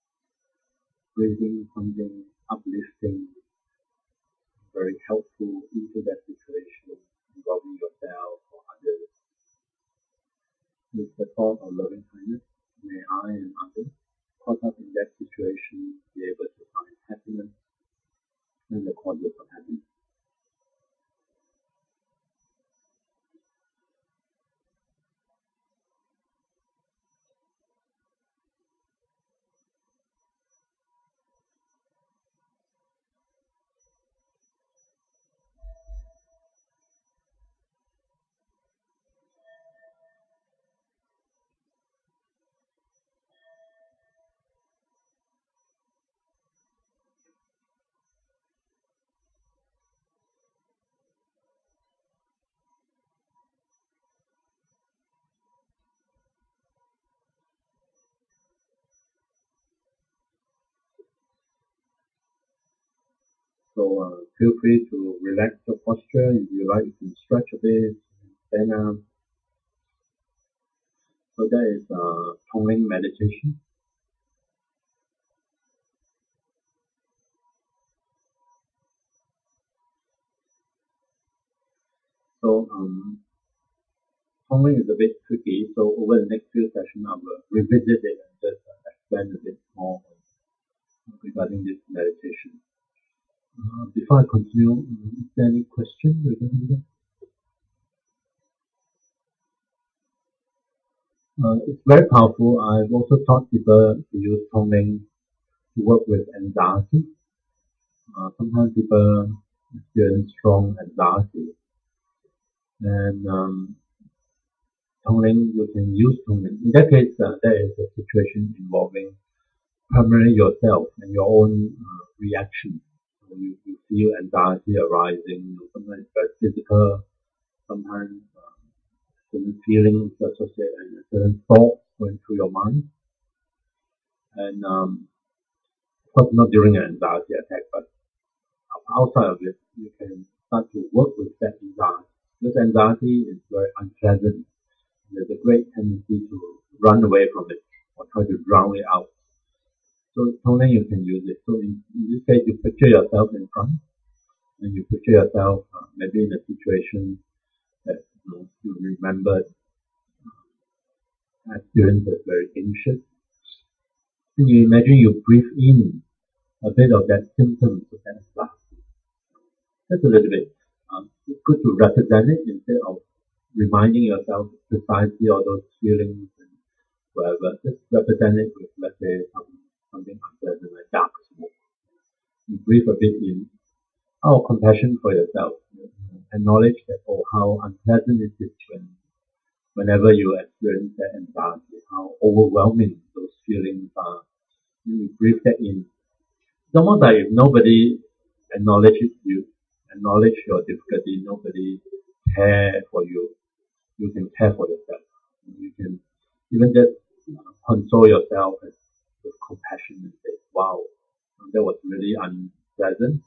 Breathing something uplifting, very helpful into that situation, involving yourself or others. With the thought of loving kindness, may I and others caught up in that situation be able to find happiness and the causes of happiness. So feel free to relax your posture. If you like, you can stretch a bit, stand up. So that is Tongling meditation. So Tongling is a bit tricky. So over the next few sessions, I will revisit it and just explain a bit more regarding this meditation. Before I continue, is there any question regarding that? It's very powerful. I've also taught people to use Tongling to work with anxiety. Sometimes people experience strong anxiety, and Tongling, you can use Tongling. In that case, there is a situation involving primarily yourself and your own reaction. So you feel anxiety arising. Sometimes it's very physical. Sometimes certain feelings associated and certain thoughts going through your mind. And of course, not during an anxiety attack, but outside of it, you can start to work with that anxiety. This anxiety is very unpleasant. There's a great tendency to run away from it or try to drown it out. So Tongling, you can use it. So in this case, you picture yourself in front and you picture yourself maybe in a situation that you remembered experience as very anxious. And you imagine you breathe in a bit of that symptoms of that anxiety. Just a little bit. It's good to represent it instead of reminding yourself precisely all those feelings and whatever. Just represent it with, let's say, something unpleasant like dark smoke. You breathe a bit in. Our compassion for yourself. Acknowledge that, how unpleasant it is whenever you experience that anxiety, how overwhelming those feelings are. You breathe that in. It's almost like if nobody acknowledges you, acknowledge your difficulty, nobody care for you, you can care for yourself. You can even just console yourself with compassion and say, wow, that was really unpleasant.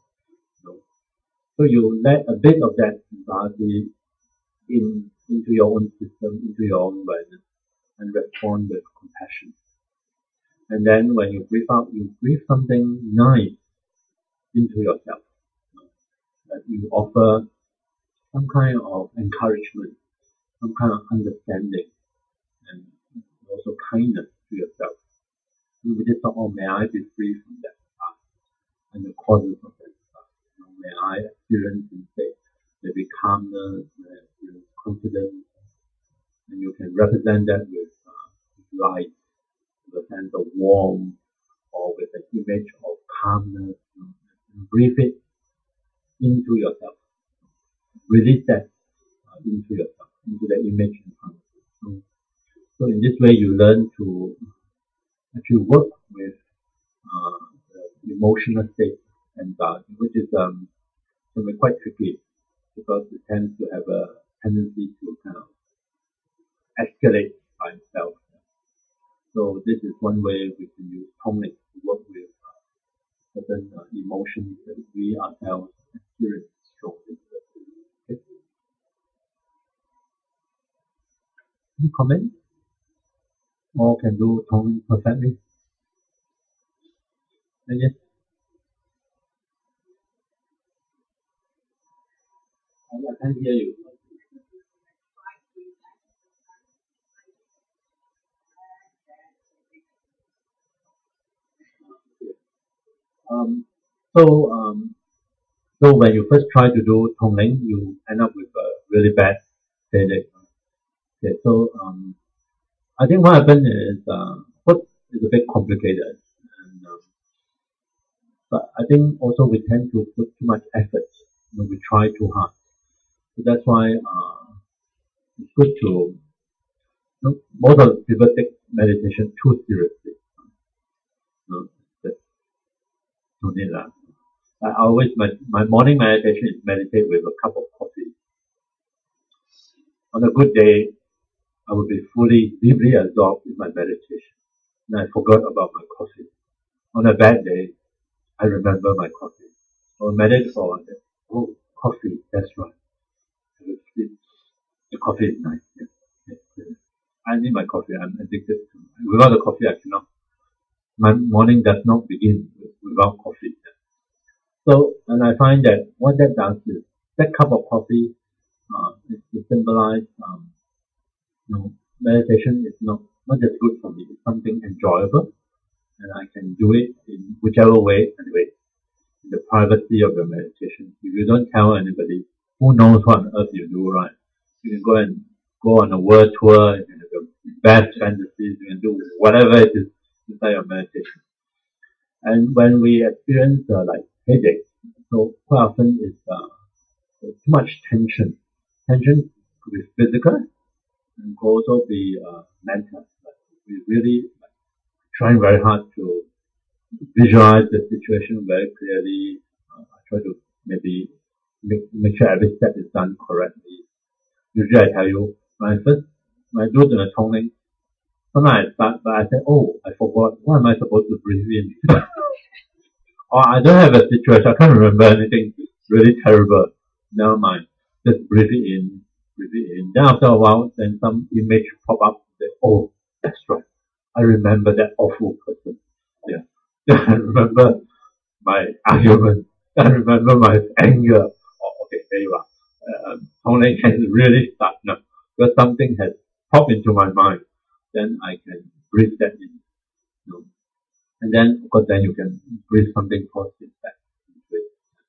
So you let a bit of that anxiety into your own system, into your own awareness, and respond with compassion. And then when you breathe out, you breathe something nice into yourself. That you offer some kind of encouragement, some kind of understanding, and also kindness to yourself. And we just thought, may I be free from that past and the causes of that past. May I experience instead maybe calmness, confidence, and you can represent that with light, with a sense of warmth, or with an image of calmness, and breathe it into yourself. Release that into yourself, into the image in front of you. So in this way, you learn to actually work with the emotional state and which is can be quite tricky because it tends to have a tendency to kind of escalate by itself. So this is one way we can use tonglen to work with certain emotions that we ourselves experience strongly. Okay. Any comments? Or can do tonglen perfectly? And yes. I can't hear you. So when you first try to do tonglen, you end up with a really bad headache. Okay, so I think what happened is what is a bit complicated, and but I think also we tend to put too much effort. We try too hard. So that's why it's good to. Most of the people take meditation too seriously. No need lah. I always my morning meditation is meditate with a cup of coffee. On a good day, I would be deeply absorbed in my meditation, and I forgot about my coffee. On a bad day, I remember my coffee. Or meditate for one day. Oh, coffee, that's right. The coffee is nice. Yes. I need my coffee. I'm addicted to it. Without the coffee, I cannot. My morning does not begin without coffee. So, and I find that what that does is that cup of coffee is to symbolize, meditation is not just good for me. It's something enjoyable, and I can do it in whichever way. Anyway, in the privacy of your meditation. If you don't tell anybody, who knows what on earth you do, right? You can go on a world tour, you can have the best fantasies, you can do whatever it is inside your meditation. And when we experience like headache, so quite often it's too much tension. Tension could be physical and could also be mental. We really trying very hard to visualize the situation very clearly. I try to maybe make sure every step is done correctly. Usually I tell you, when I do the tonglen, sometimes I start, but I say, I forgot, what am I supposed to breathe in? Or I don't have a situation, I can't remember anything really terrible. Never mind, just breathe it in. Then after a while, then some image pop up, say, that's right, I remember that awful person. Yeah. I remember my argument. I remember my anger. Oh, okay, there you are. Tonglen can really start now because something has popped into my mind. Then I can breathe that in. You know. And then, of course, then you can breathe something positive back into it.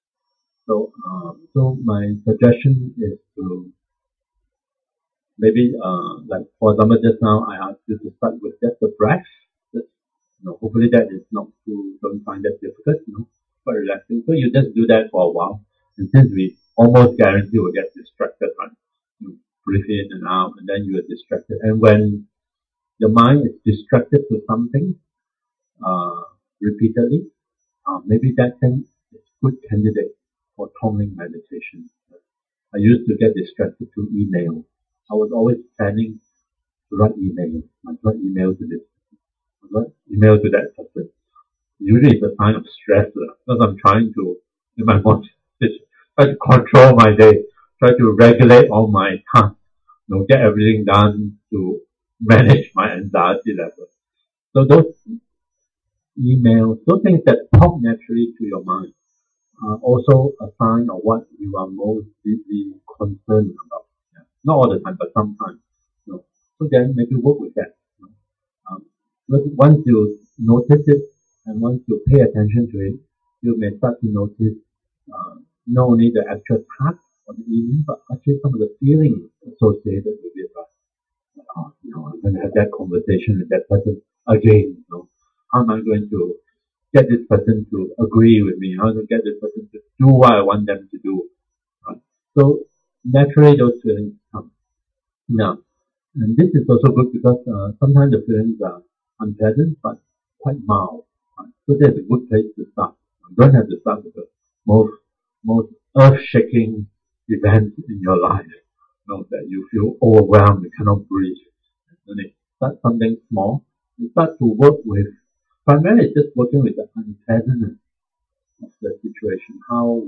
So my suggestion is to maybe, like for example, just now I asked you to start with just the breath. Just, hopefully that is not too, don't find that difficult, quite relaxing. So you just do that for a while. And since we almost guarantee will get distracted, right? You breathe in and out, and then you are distracted. And when the mind is distracted to something, repeatedly, maybe that thing is a good candidate for Tongling meditation. I used to get distracted to email. I was always planning to write email. I write email to this, I write email to that person. Usually it's a sign of stress because I'm trying to, in my mind, try to control my day, try to regulate all my tasks, get everything done to manage my anxiety level. So those emails, those things that pop naturally to your mind are also a sign of what you are most deeply concerned about. Yeah. Not all the time, but sometimes. So then maybe work with that. Because once you notice it and once you pay attention to it, you may start to notice not only the actual task of the email, but actually some of the feelings associated with it. I'm going to have that conversation with that person again. How am I going to get this person to agree with me? How to get this person to do what I want them to do? Right? So naturally, those feelings come. Now, and this is also good because sometimes the feelings are unpleasant but quite mild. Right? So that's a good place to start. You don't have to start with the most earth-shaking event in your life. That you feel overwhelmed, you cannot breathe. Start something small. You start to work with, primarily just working with the unpleasantness of the situation.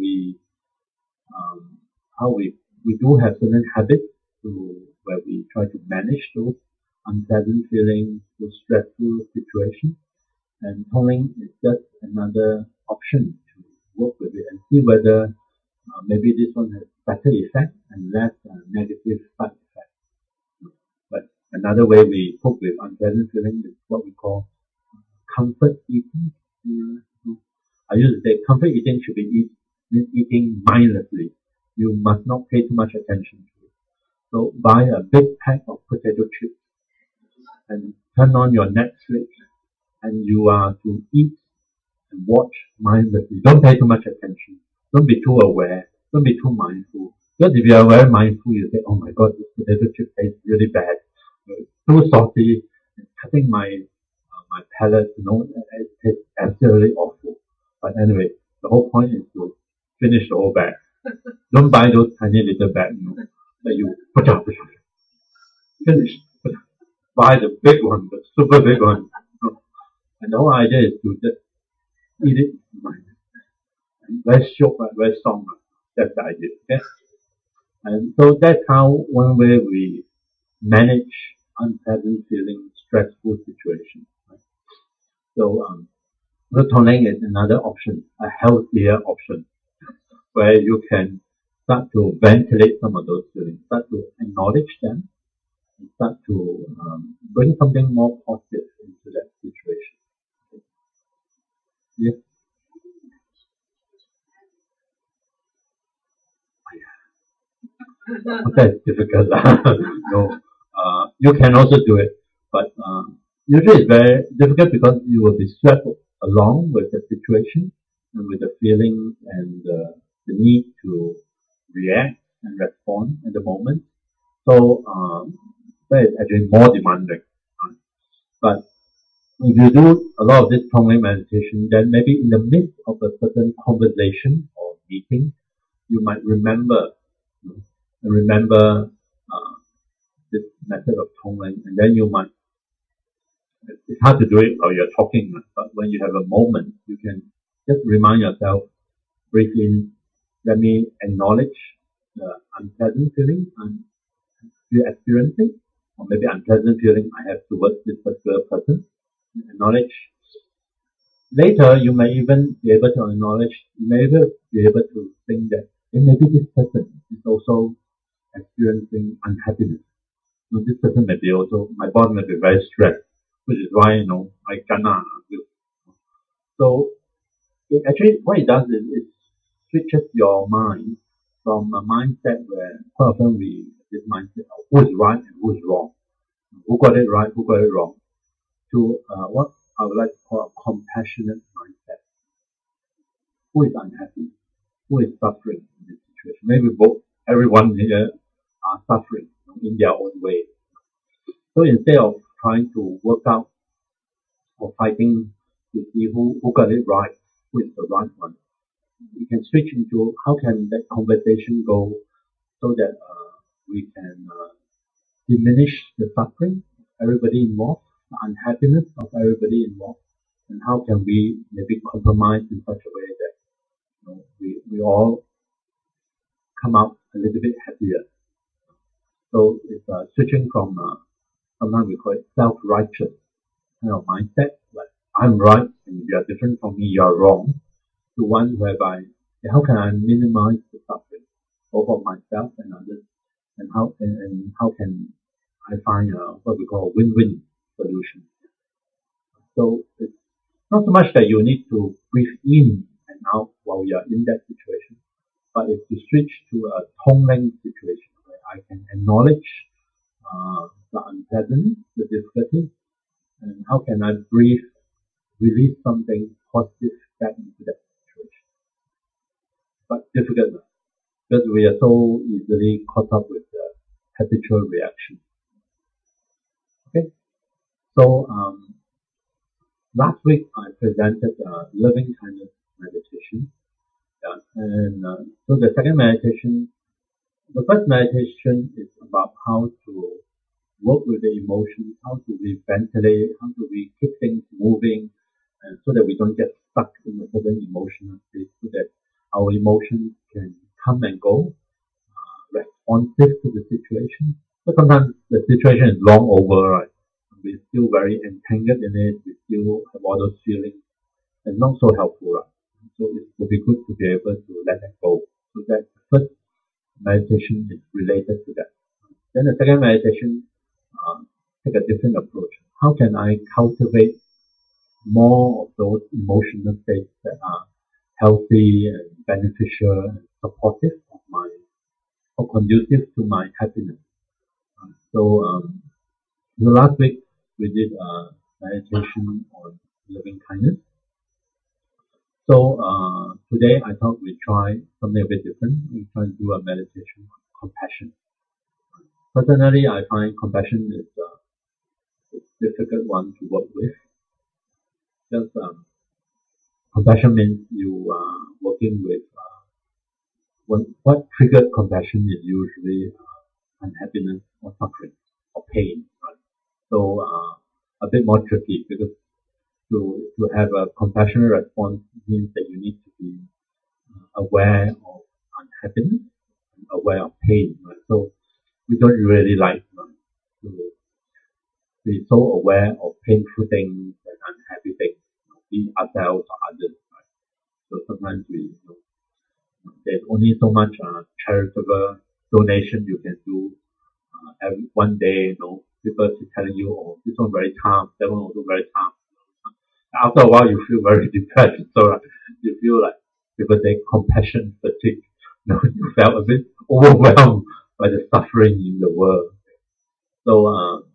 Um, how we do have certain habits where we try to manage those unpleasant feelings, those stressful situations. And Tongling is just another option to work with it and see whether maybe this one has better effect and less negative side effect. But another way we cope with unpleasant feelings is what we call comfort eating. I used to say comfort eating should be eating mindlessly. You must not pay too much attention to it. So buy a big pack of potato chips and turn on your Netflix and you are to eat and watch mindlessly. Don't pay too much attention. Don't be too aware. Don't be too mindful. Because if you are very mindful, you say, oh my god, this potato chip tastes really bad. It's too salty. It's cutting my palate, it tastes absolutely awful. But anyway, the whole point is to finish the whole bag. Don't buy those tiny little bags, that you put up, finish. Buy the big one, the super big one. And the whole idea is to just eat it. Very short, very strong. That's the idea. Okay? And so that's how one way we manage unpleasant feeling, stressful situations. Right? So the Tongling is another option, a healthier option, where you can start to ventilate some of those feelings, start to acknowledge them, and start to bring something more positive into that situation. Yes, that's difficult. No, you can also do it, but usually it's very difficult because you will be swept along with the situation and with the feelings and the need to react and respond at the moment. So that is actually more demanding. But if you do a lot of this Tonglen meditation, then maybe in the midst of a certain conversation or meeting, you might remember this method of Tonglen, and then you might. It's hard to do it while you're talking, but when you have a moment, you can just remind yourself, breathe in, let me acknowledge the unpleasant feeling you're experiencing, or maybe unpleasant feeling I have towards this particular person. Acknowledge, Later, you may even be able to acknowledge, you may even be able to think that maybe this person is also experiencing unhappiness. So this person may be also, my boss may be very stressed, which is why, I cannot do. So actually, what it does is it switches your mind from a mindset where quite often this mindset of who is right and who is wrong, who got it right, who got it wrong, to what I would like to call a compassionate mindset. Who is unhappy? Who is suffering in this situation? Maybe both, everyone here are suffering in their own way. So instead of trying to work out or fighting to see who got it right, who is the right one, we can switch into how can that conversation go so that we can diminish the suffering of everybody involved, the unhappiness of everybody involved, and how can we maybe compromise in such a way that we all come out a little bit happier. So it's switching from sometimes we call it self-righteous kind of mindset, like I'm right and you are different from me, you are wrong, to one whereby how can I minimize the suffering both of myself and others, and how can I find what we call a win-win solution. So it's not so much that you need to breathe in and out while you're in that situation, but it's to switch to a tone length situation where I can acknowledge the unpleasantness, the difficulty, and how can I breathe, release something positive back into that situation. But difficult because we are so easily caught up with the habitual reaction. Okay, so last week I presented loving kindness meditation, and so the second meditation, the first meditation is about how to work with the emotions, how to we ventilate, how do we keep things moving, and so that we don't get stuck in a certain emotional state, so that our emotions can come and go, responsive to the situation. But sometimes the situation is long over, right? We're still very entangled in it. We still have all those feelings, and not so helpful, right? So it would be good to be able to let that go. So that the first meditation is related to that. Then the second meditation take a different approach. How can I cultivate more of those emotional states that are healthy and beneficial and supportive of my or conducive to my happiness? So the last week we did a meditation on loving kindness. So today I thought we'd try something a bit different. We try to do a meditation on compassion. Personally, I find compassion is a difficult one to work with. Because compassion means you are working with what triggered compassion is usually unhappiness or suffering or pain. Right? So a bit more tricky because to have a compassionate response means that you need to be aware of unhappiness, aware of pain. Right? So we don't really like to be so aware of painful things and unhappy things, be ourselves or others. Right? So sometimes there's only so much charitable donation you can do every one day. People keep telling you, oh, this one very tough, that one also very tough. After a while, you feel very depressed. So you feel like people say compassion fatigue. You felt a bit overwhelmed by the suffering in the world. So,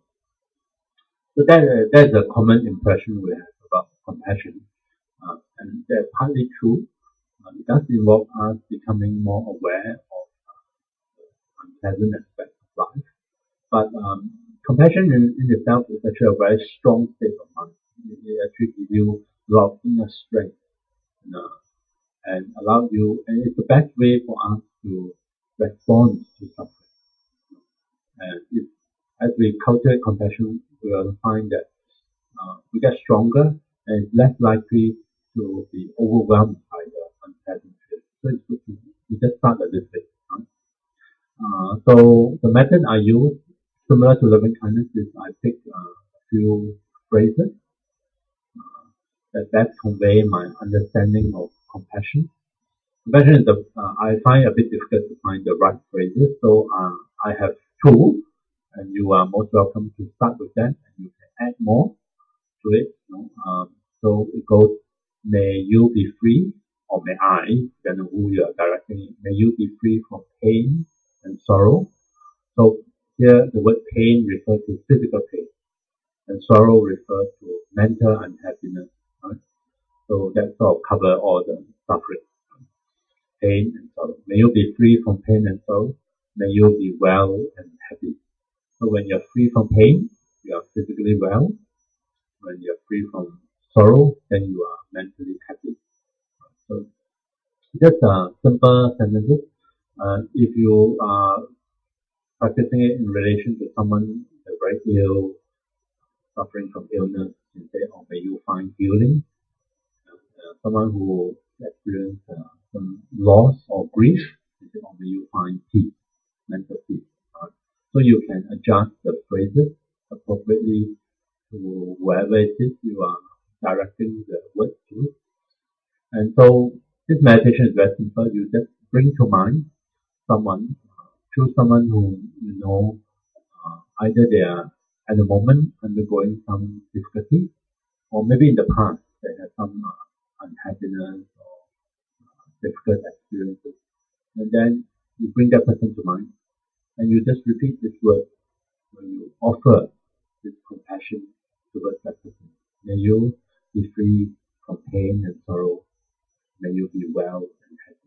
that's a common impression we have about compassion, and that's partly true. It does involve us becoming more aware of unpleasant aspects of life. But compassion in itself is actually a very strong state of mind. It actually gives you a lot of inner strength, and allow you, and it's the best way for us to respond to suffering. And as we cultivate compassion, we will find that we get stronger and less likely to be overwhelmed by the unpleasant feelings. So it's good to just start a little bit. So the method I use, similar to loving kindness, is I pick a few phrases that convey my understanding of compassion. Compassion is I find it a bit difficult to find the right phrases, so I have two, and you are most welcome to start with that, and you can add more to it. So it goes, may you be free, or may I, depending on who you are directing it, may you be free from pain and sorrow. So here the word pain refers to physical pain, and sorrow refers to mental unhappiness. Right? So that sort of covers all the suffering, pain and sorrow. May you be free from pain and sorrow. May you be well and happy. So when you're free from pain, you are physically well. When you're free from sorrow, then you are mentally happy. So just simple sentences. If you are practicing it in relation to someone very ill, suffering from illness, you say, "Oh, may you find healing." Someone who experienced some loss or grief, you say, "Oh, may you find peace, mental peace." So you can adjust the phrases appropriately to whoever it is you are directing the word to. And so this meditation is very simple. You just bring to mind someone, choose someone who you know, either they are at the moment undergoing some difficulty, or maybe in the past they have some unhappiness or difficult experiences. And then you bring that person to mind, and you just repeat this word when you offer this compassion towards that person. May you be free from pain and sorrow. May you be well and happy.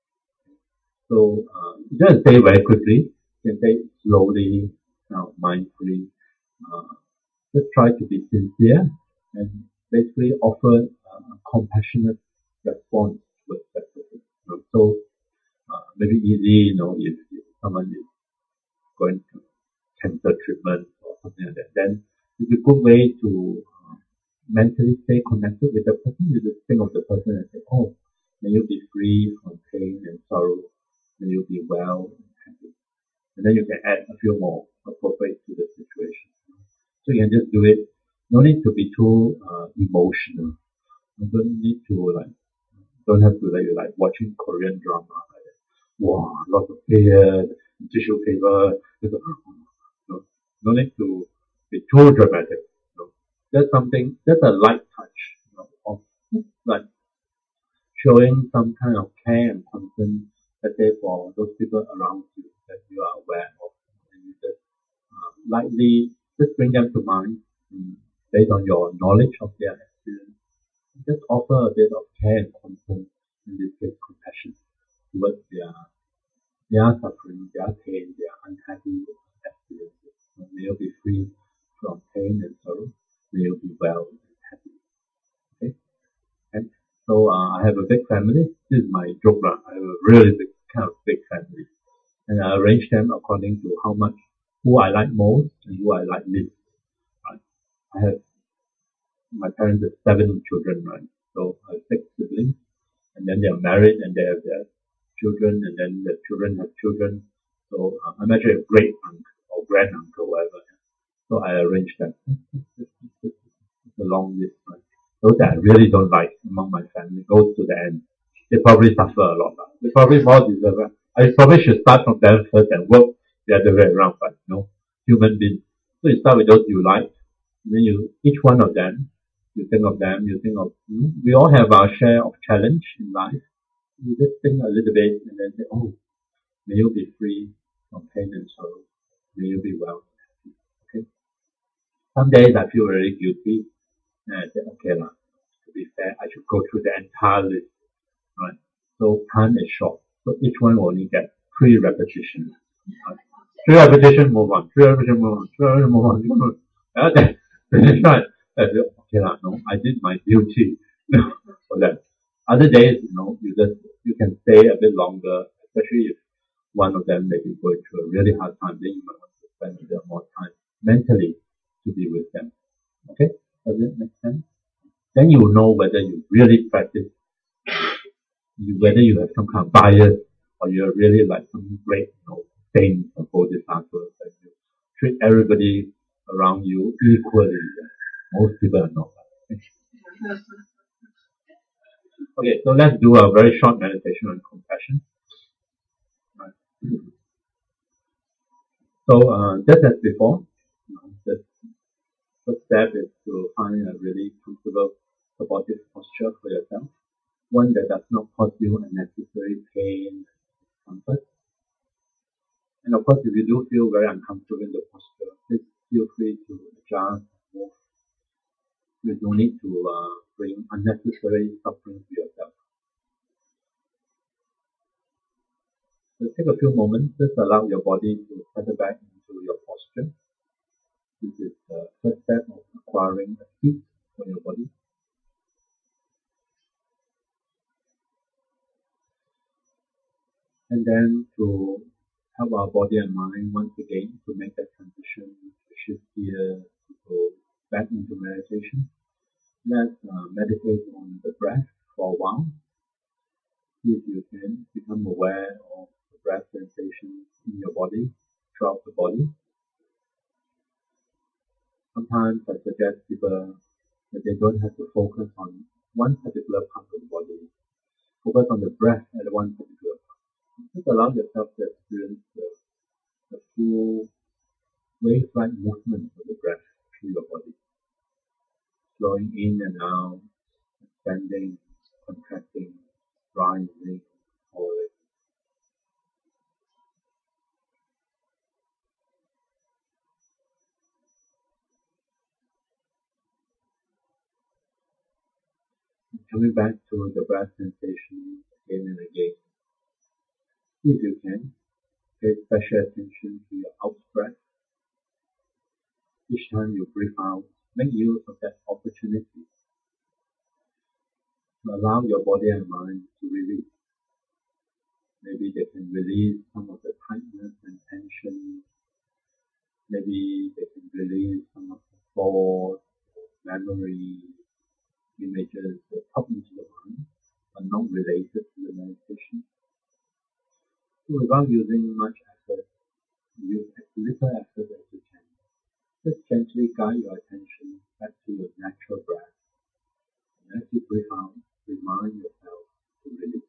So you don't say very quickly. You can say it slowly, mindfully. Just try to be sincere and basically offer a compassionate response towards that person. So maybe easy, if someone is going to cancer treatment or something like that, then it's a good way to mentally stay connected with the person. You just think of the person and say, "Oh, may you be free from pain and sorrow. May you be well and happy." And then you can add a few more appropriate to the situation. So you can just do it. No need to be too emotional. You don't need to don't have to like watching Korean drama like that. Wow, lots of tears, tissue paper. No need to be too dramatic. Just something, just a light touch, of like showing some kind of care and concern, let's say for those people around you that you are aware of, and you just lightly just bring them to mind based on your knowledge of their experience. Just offer a bit of care and concern, in this case compassion, towards their suffering, their pain, their unhappy experiences. So may you be free from pain and sorrow. May you be well and happy. Okay? And so I have a big family. This is my joke. I have a really big family. And I arrange them according to who I like most and who I like least. Right? I have, my parents have 7 children, right? So I have 6 siblings. And then they are married and they have their children, and then the children have children. So I'm actually a great uncle or grand uncle, whatever. So I arrange them. It's a long list, right? Those that I really don't like among my family goes to the end. They probably suffer a lot. They probably more deserve. I probably should start from them first and work the other way around, but human beings. So you start with those you like, and then each one of them, you think of them, we all have our share of challenge in life. You just think a little bit and then say, "Oh, may you be free from pain and sorrow. May you be well." Okay. Some days I feel really guilty, and I say, "Okay lah, to be fair, I should go through the entire list." Right? So time is short. So each one will only get 3 repetitions. Right? 3 repetitions, move on. 3 repetitions, move on. 3 repetitions, move on. That's right. Okay lah, no, I did my duty for that. Other days, you can stay a bit longer, especially if one of them may be going through a really hard time, then you might want to spend a bit more time mentally to be with them. Okay? Does it make sense? Then you will know whether you really practice, whether you have some kind of bias, or you're really like some great, saint or bodhisattva, that you treat everybody around you equally. Most people are not. Okay, so let's do a very short meditation on compassion. Right. So just as before, the first step is to find a really comfortable, supportive posture for yourself, one that does not cause you unnecessary pain and discomfort. And of course, if you do feel very uncomfortable in the posture, please feel free to adjust, move. You don't need to bring unnecessary suffering to yourself. So take a few moments, just allow your body to settle back into your posture. This is the first step of acquiring a seat for your body. And then to help our body and mind once again to make that transition, to shift gear, to go back into meditation. Let's meditate on the breath for a while. See if you can become aware of the breath sensations in your body, throughout the body. Sometimes I suggest people that they don't have to focus on one particular part of the body. Focus on the breath at one particular part. Just allow yourself to experience the full wave-like movement of the breath through your body. Flowing in and out, expanding, contracting, rising, falling. Coming back to the breath sensation again and again. See if you can pay special attention to your out breath. Each time you breathe out, make use of that opportunity to allow your body and mind to release. Maybe they can release some of the tightness and tension. Maybe they can release some of the thoughts, memory, images that pop into the mind, but not related to the meditation. So without using much effort, use as little effort as you can. Just gently guide your attention back to your natural breath. And as you breathe out, remind yourself to release.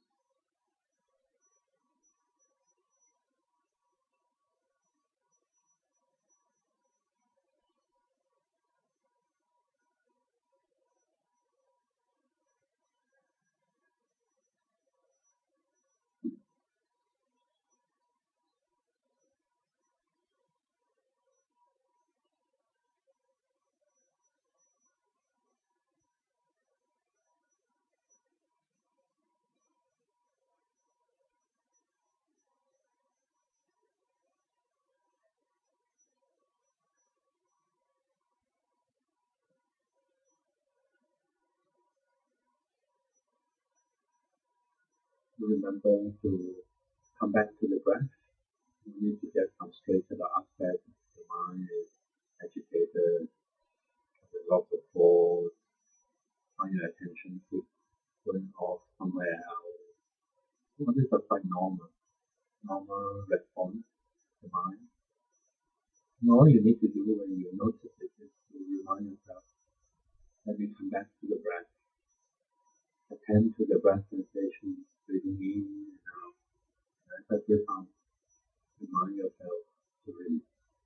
Remember to come back to the breath. You need to get frustrated or upset. The mind is agitated, there's lots of thoughts, find your attention keeps going off somewhere else. All these are quite normal response to the mind. And all you need to do when you notice it is to remind yourself, let me come back to the breath. Attend to the breath sensation, breathing in and out. And as I breathe out, remind yourself to release.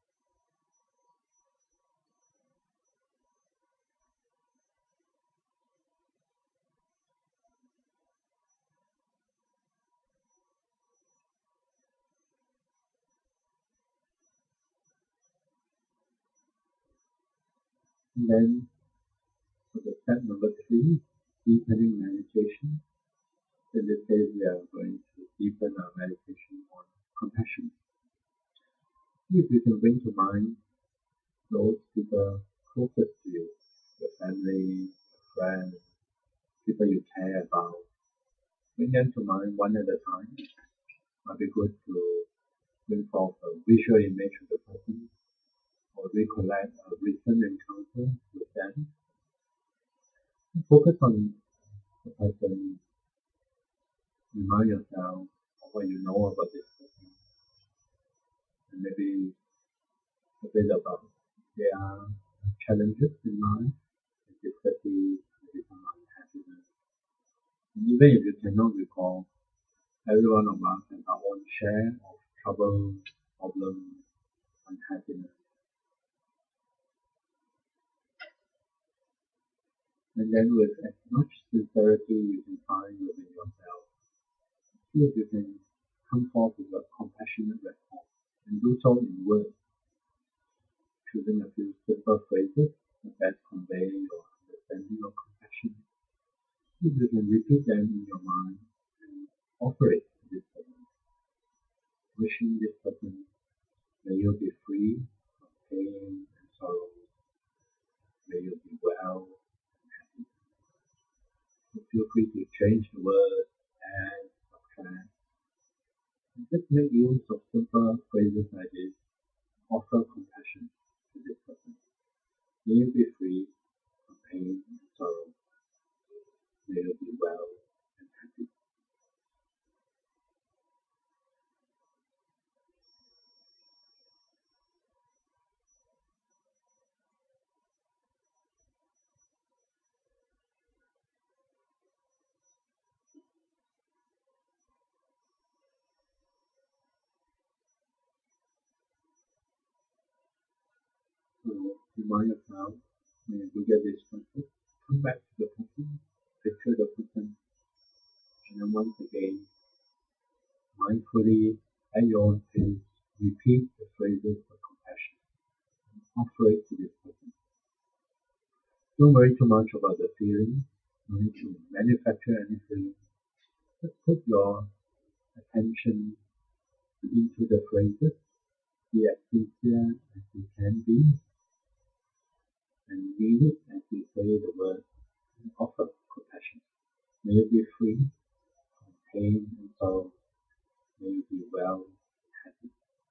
And then for the step number 3, deepening meditation. In this case, we are going to deepen our meditation on compassion. See if you can bring to mind those people closest to you, your family, friends, people you care about. Bring them to mind one at a time. It might be good to bring forth a visual image of the person or recollect a recent encounter with them. And focus on the person. Remind yourself of what you know about this person and maybe a bit about their challenges in life, difficulties, maybe some unhappiness. And even if you cannot recall, every one of us has our own share of trouble, problems, unhappiness. And then with as much sincerity you can find within yourself, see if you can come forth with a compassionate response and do so in words, choosing a few simple phrases that best convey your understanding of compassion. If you can repeat them in your mind and offer it to this person, wishing this person may you be free from pain and sorrow, may you be well and happy. So feel free to change the words, add, subtract, and just make use of simple phrases like this. Offer compassion to this person. May you be free from pain and sorrow. May you be well and happy. So remind yourself when you get this practice, come back to the person, picture the person, and then once again, mindfully, at your own pace, repeat the phrases of compassion and offer it to this person. Don't worry too much about the feeling. No need to manufacture any feeling. Just put your attention into the phrases. Be as sincere as you can be, and mean it as you say the words and offer compassion. May you be free from pain and sorrow. May you be well and happy.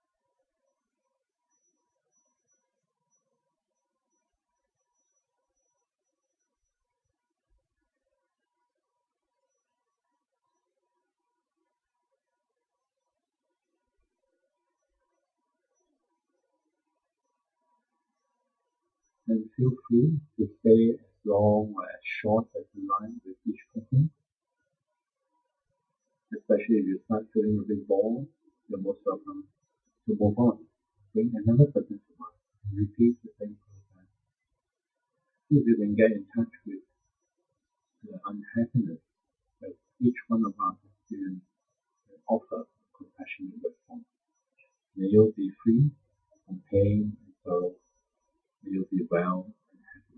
And feel free to stay as long or as short as you like with each person. Especially if you start feeling a bit bored, you're most welcome to move on. Bring another person to mind and repeat the same process. See if you can get in touch with the unhappiness that each one of us experiences and offer a compassionate response. May you be free from pain and sorrow. May you be well and happy.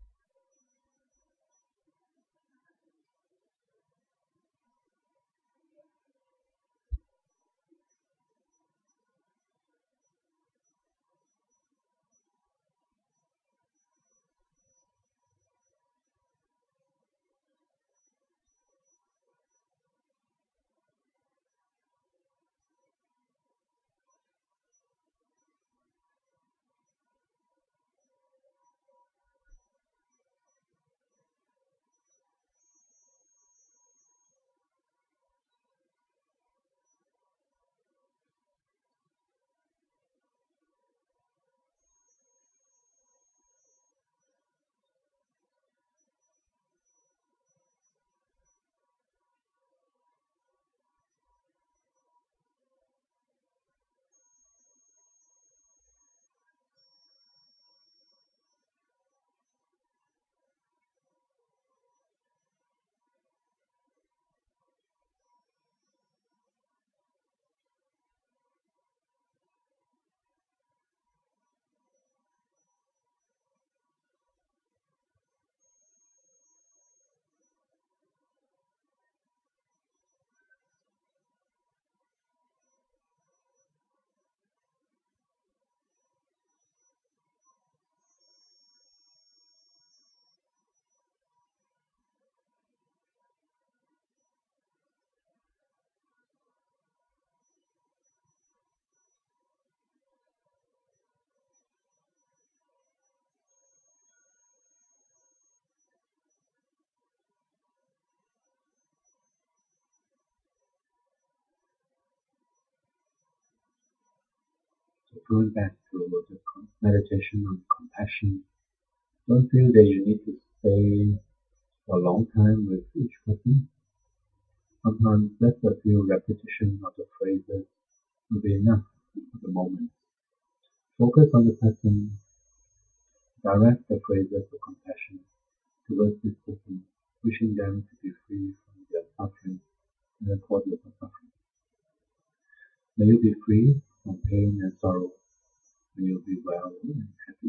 So going back to the meditation on compassion, don't feel that you need to stay for a long time with each person. sometimes just a few repetitions of the phrases will be enough for the moment. Focus on the person, direct the phrases of compassion towards this person, wishing them to be free from their suffering and the causes of suffering. May you be free from pain and sorrow. May you be well and happy.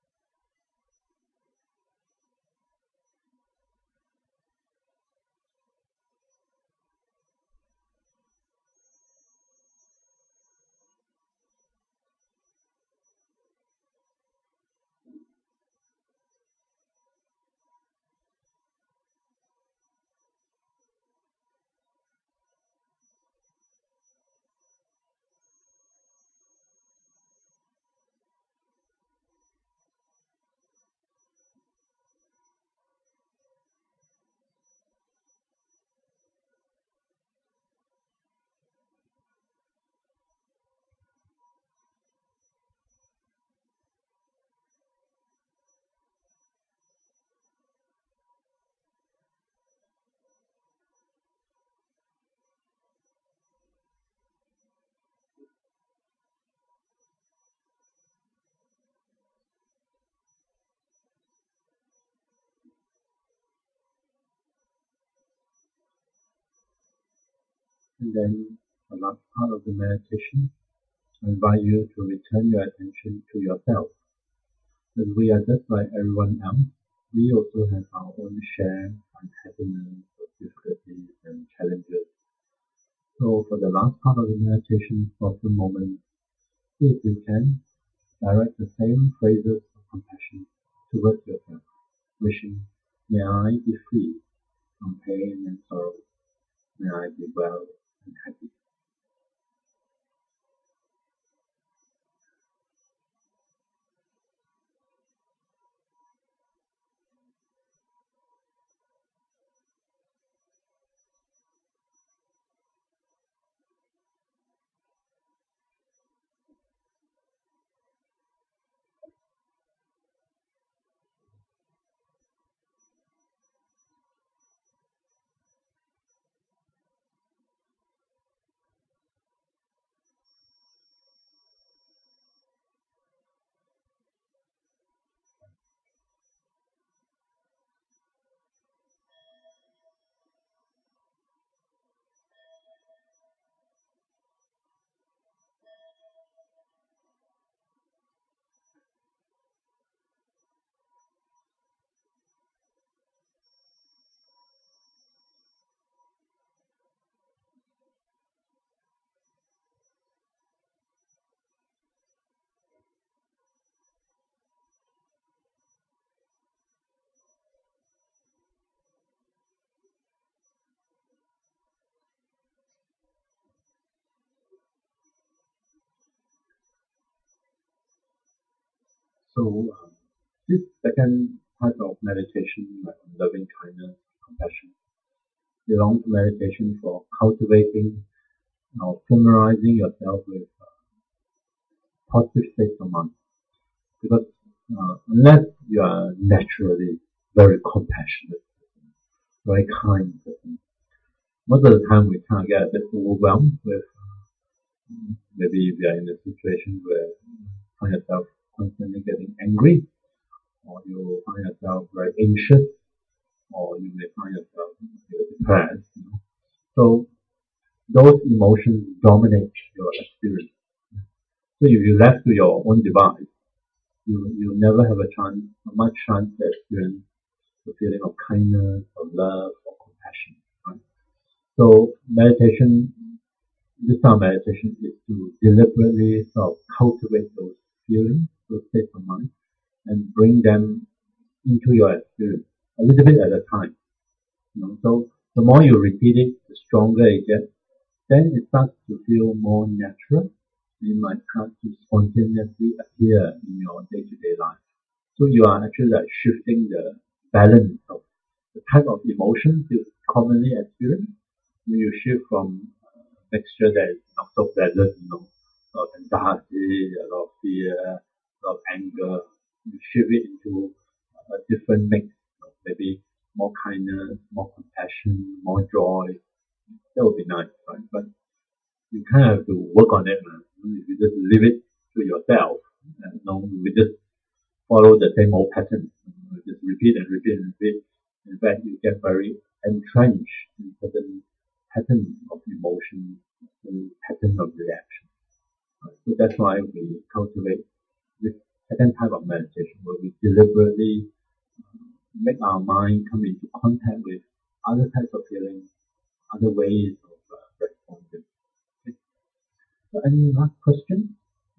And then the last part of the meditation, I invite you to return your attention to yourself. As we are just like everyone else, we also have our own share of happiness, of difficulties and challenges. So for the last part of the meditation, for a few moments, if you can, direct the same phrases of compassion towards yourself, wishing, may I be free from pain and sorrow, may I be well and happy. So this second type of meditation, like loving kindness, compassion, belongs to meditation for cultivating or familiarizing yourself with positive states of mind. Because unless you are naturally very compassionate, very kind person, most of the time we kind of get a bit overwhelmed with maybe we are in a situation where you find yourself constantly getting angry, or you find yourself very anxious, or you may find yourself depressed. So those emotions dominate your experience. So if you left to your own device, you never have much chance to experience the feeling of kindness, of love, or compassion. Right? So meditation, this kind of meditation is to deliberately sort of cultivate those feelings, those states of mind, and bring them into your experience a little bit at a time. So the more you repeat it, the stronger it gets. Then it starts to feel more natural. It might start to spontaneously appear in your day-to-day life. So you are actually like shifting the balance of the type of emotions you commonly experience. When you shift from a mixture that is not so pleasant, a lot of anxiety, a lot of fear, a lot of anger, you shift it into a different mix, maybe more kindness, more compassion, more joy, That would be nice, right? But you kind of have to work on it, man. If you just leave it to yourself, and we just follow the same old pattern, just repeat and repeat and repeat. In fact, you get very entrenched in certain pattern of emotion, certain pattern of reaction. So that's why we cultivate this second type of meditation, where we deliberately make our mind come into contact with other types of feelings, other ways of responding. Okay. So any last question?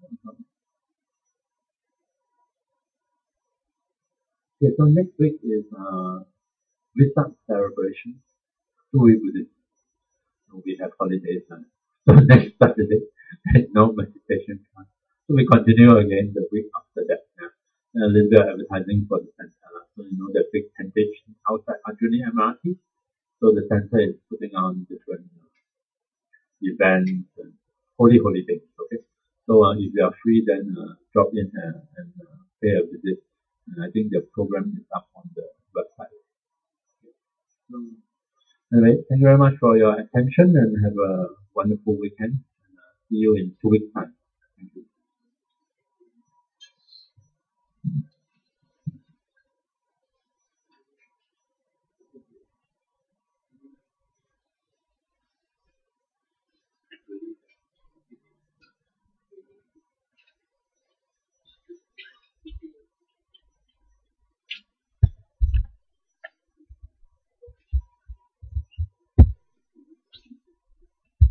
Okay, so next week is Vesak celebration. So we have holidays now. So next Saturday, there's no meditation class. So we continue again the week after that. Yeah. And a little bit of advertising for the center. So the big tentage outside Arjuni MRT. So the center is putting on different events and holy things. Okay. So if you are free, then drop in and pay a visit. And I think the program is up on the website. Okay. So, anyway, thank you very much for your attention and have a wonderful weekend. And see you in 2 weeks time. Thank you.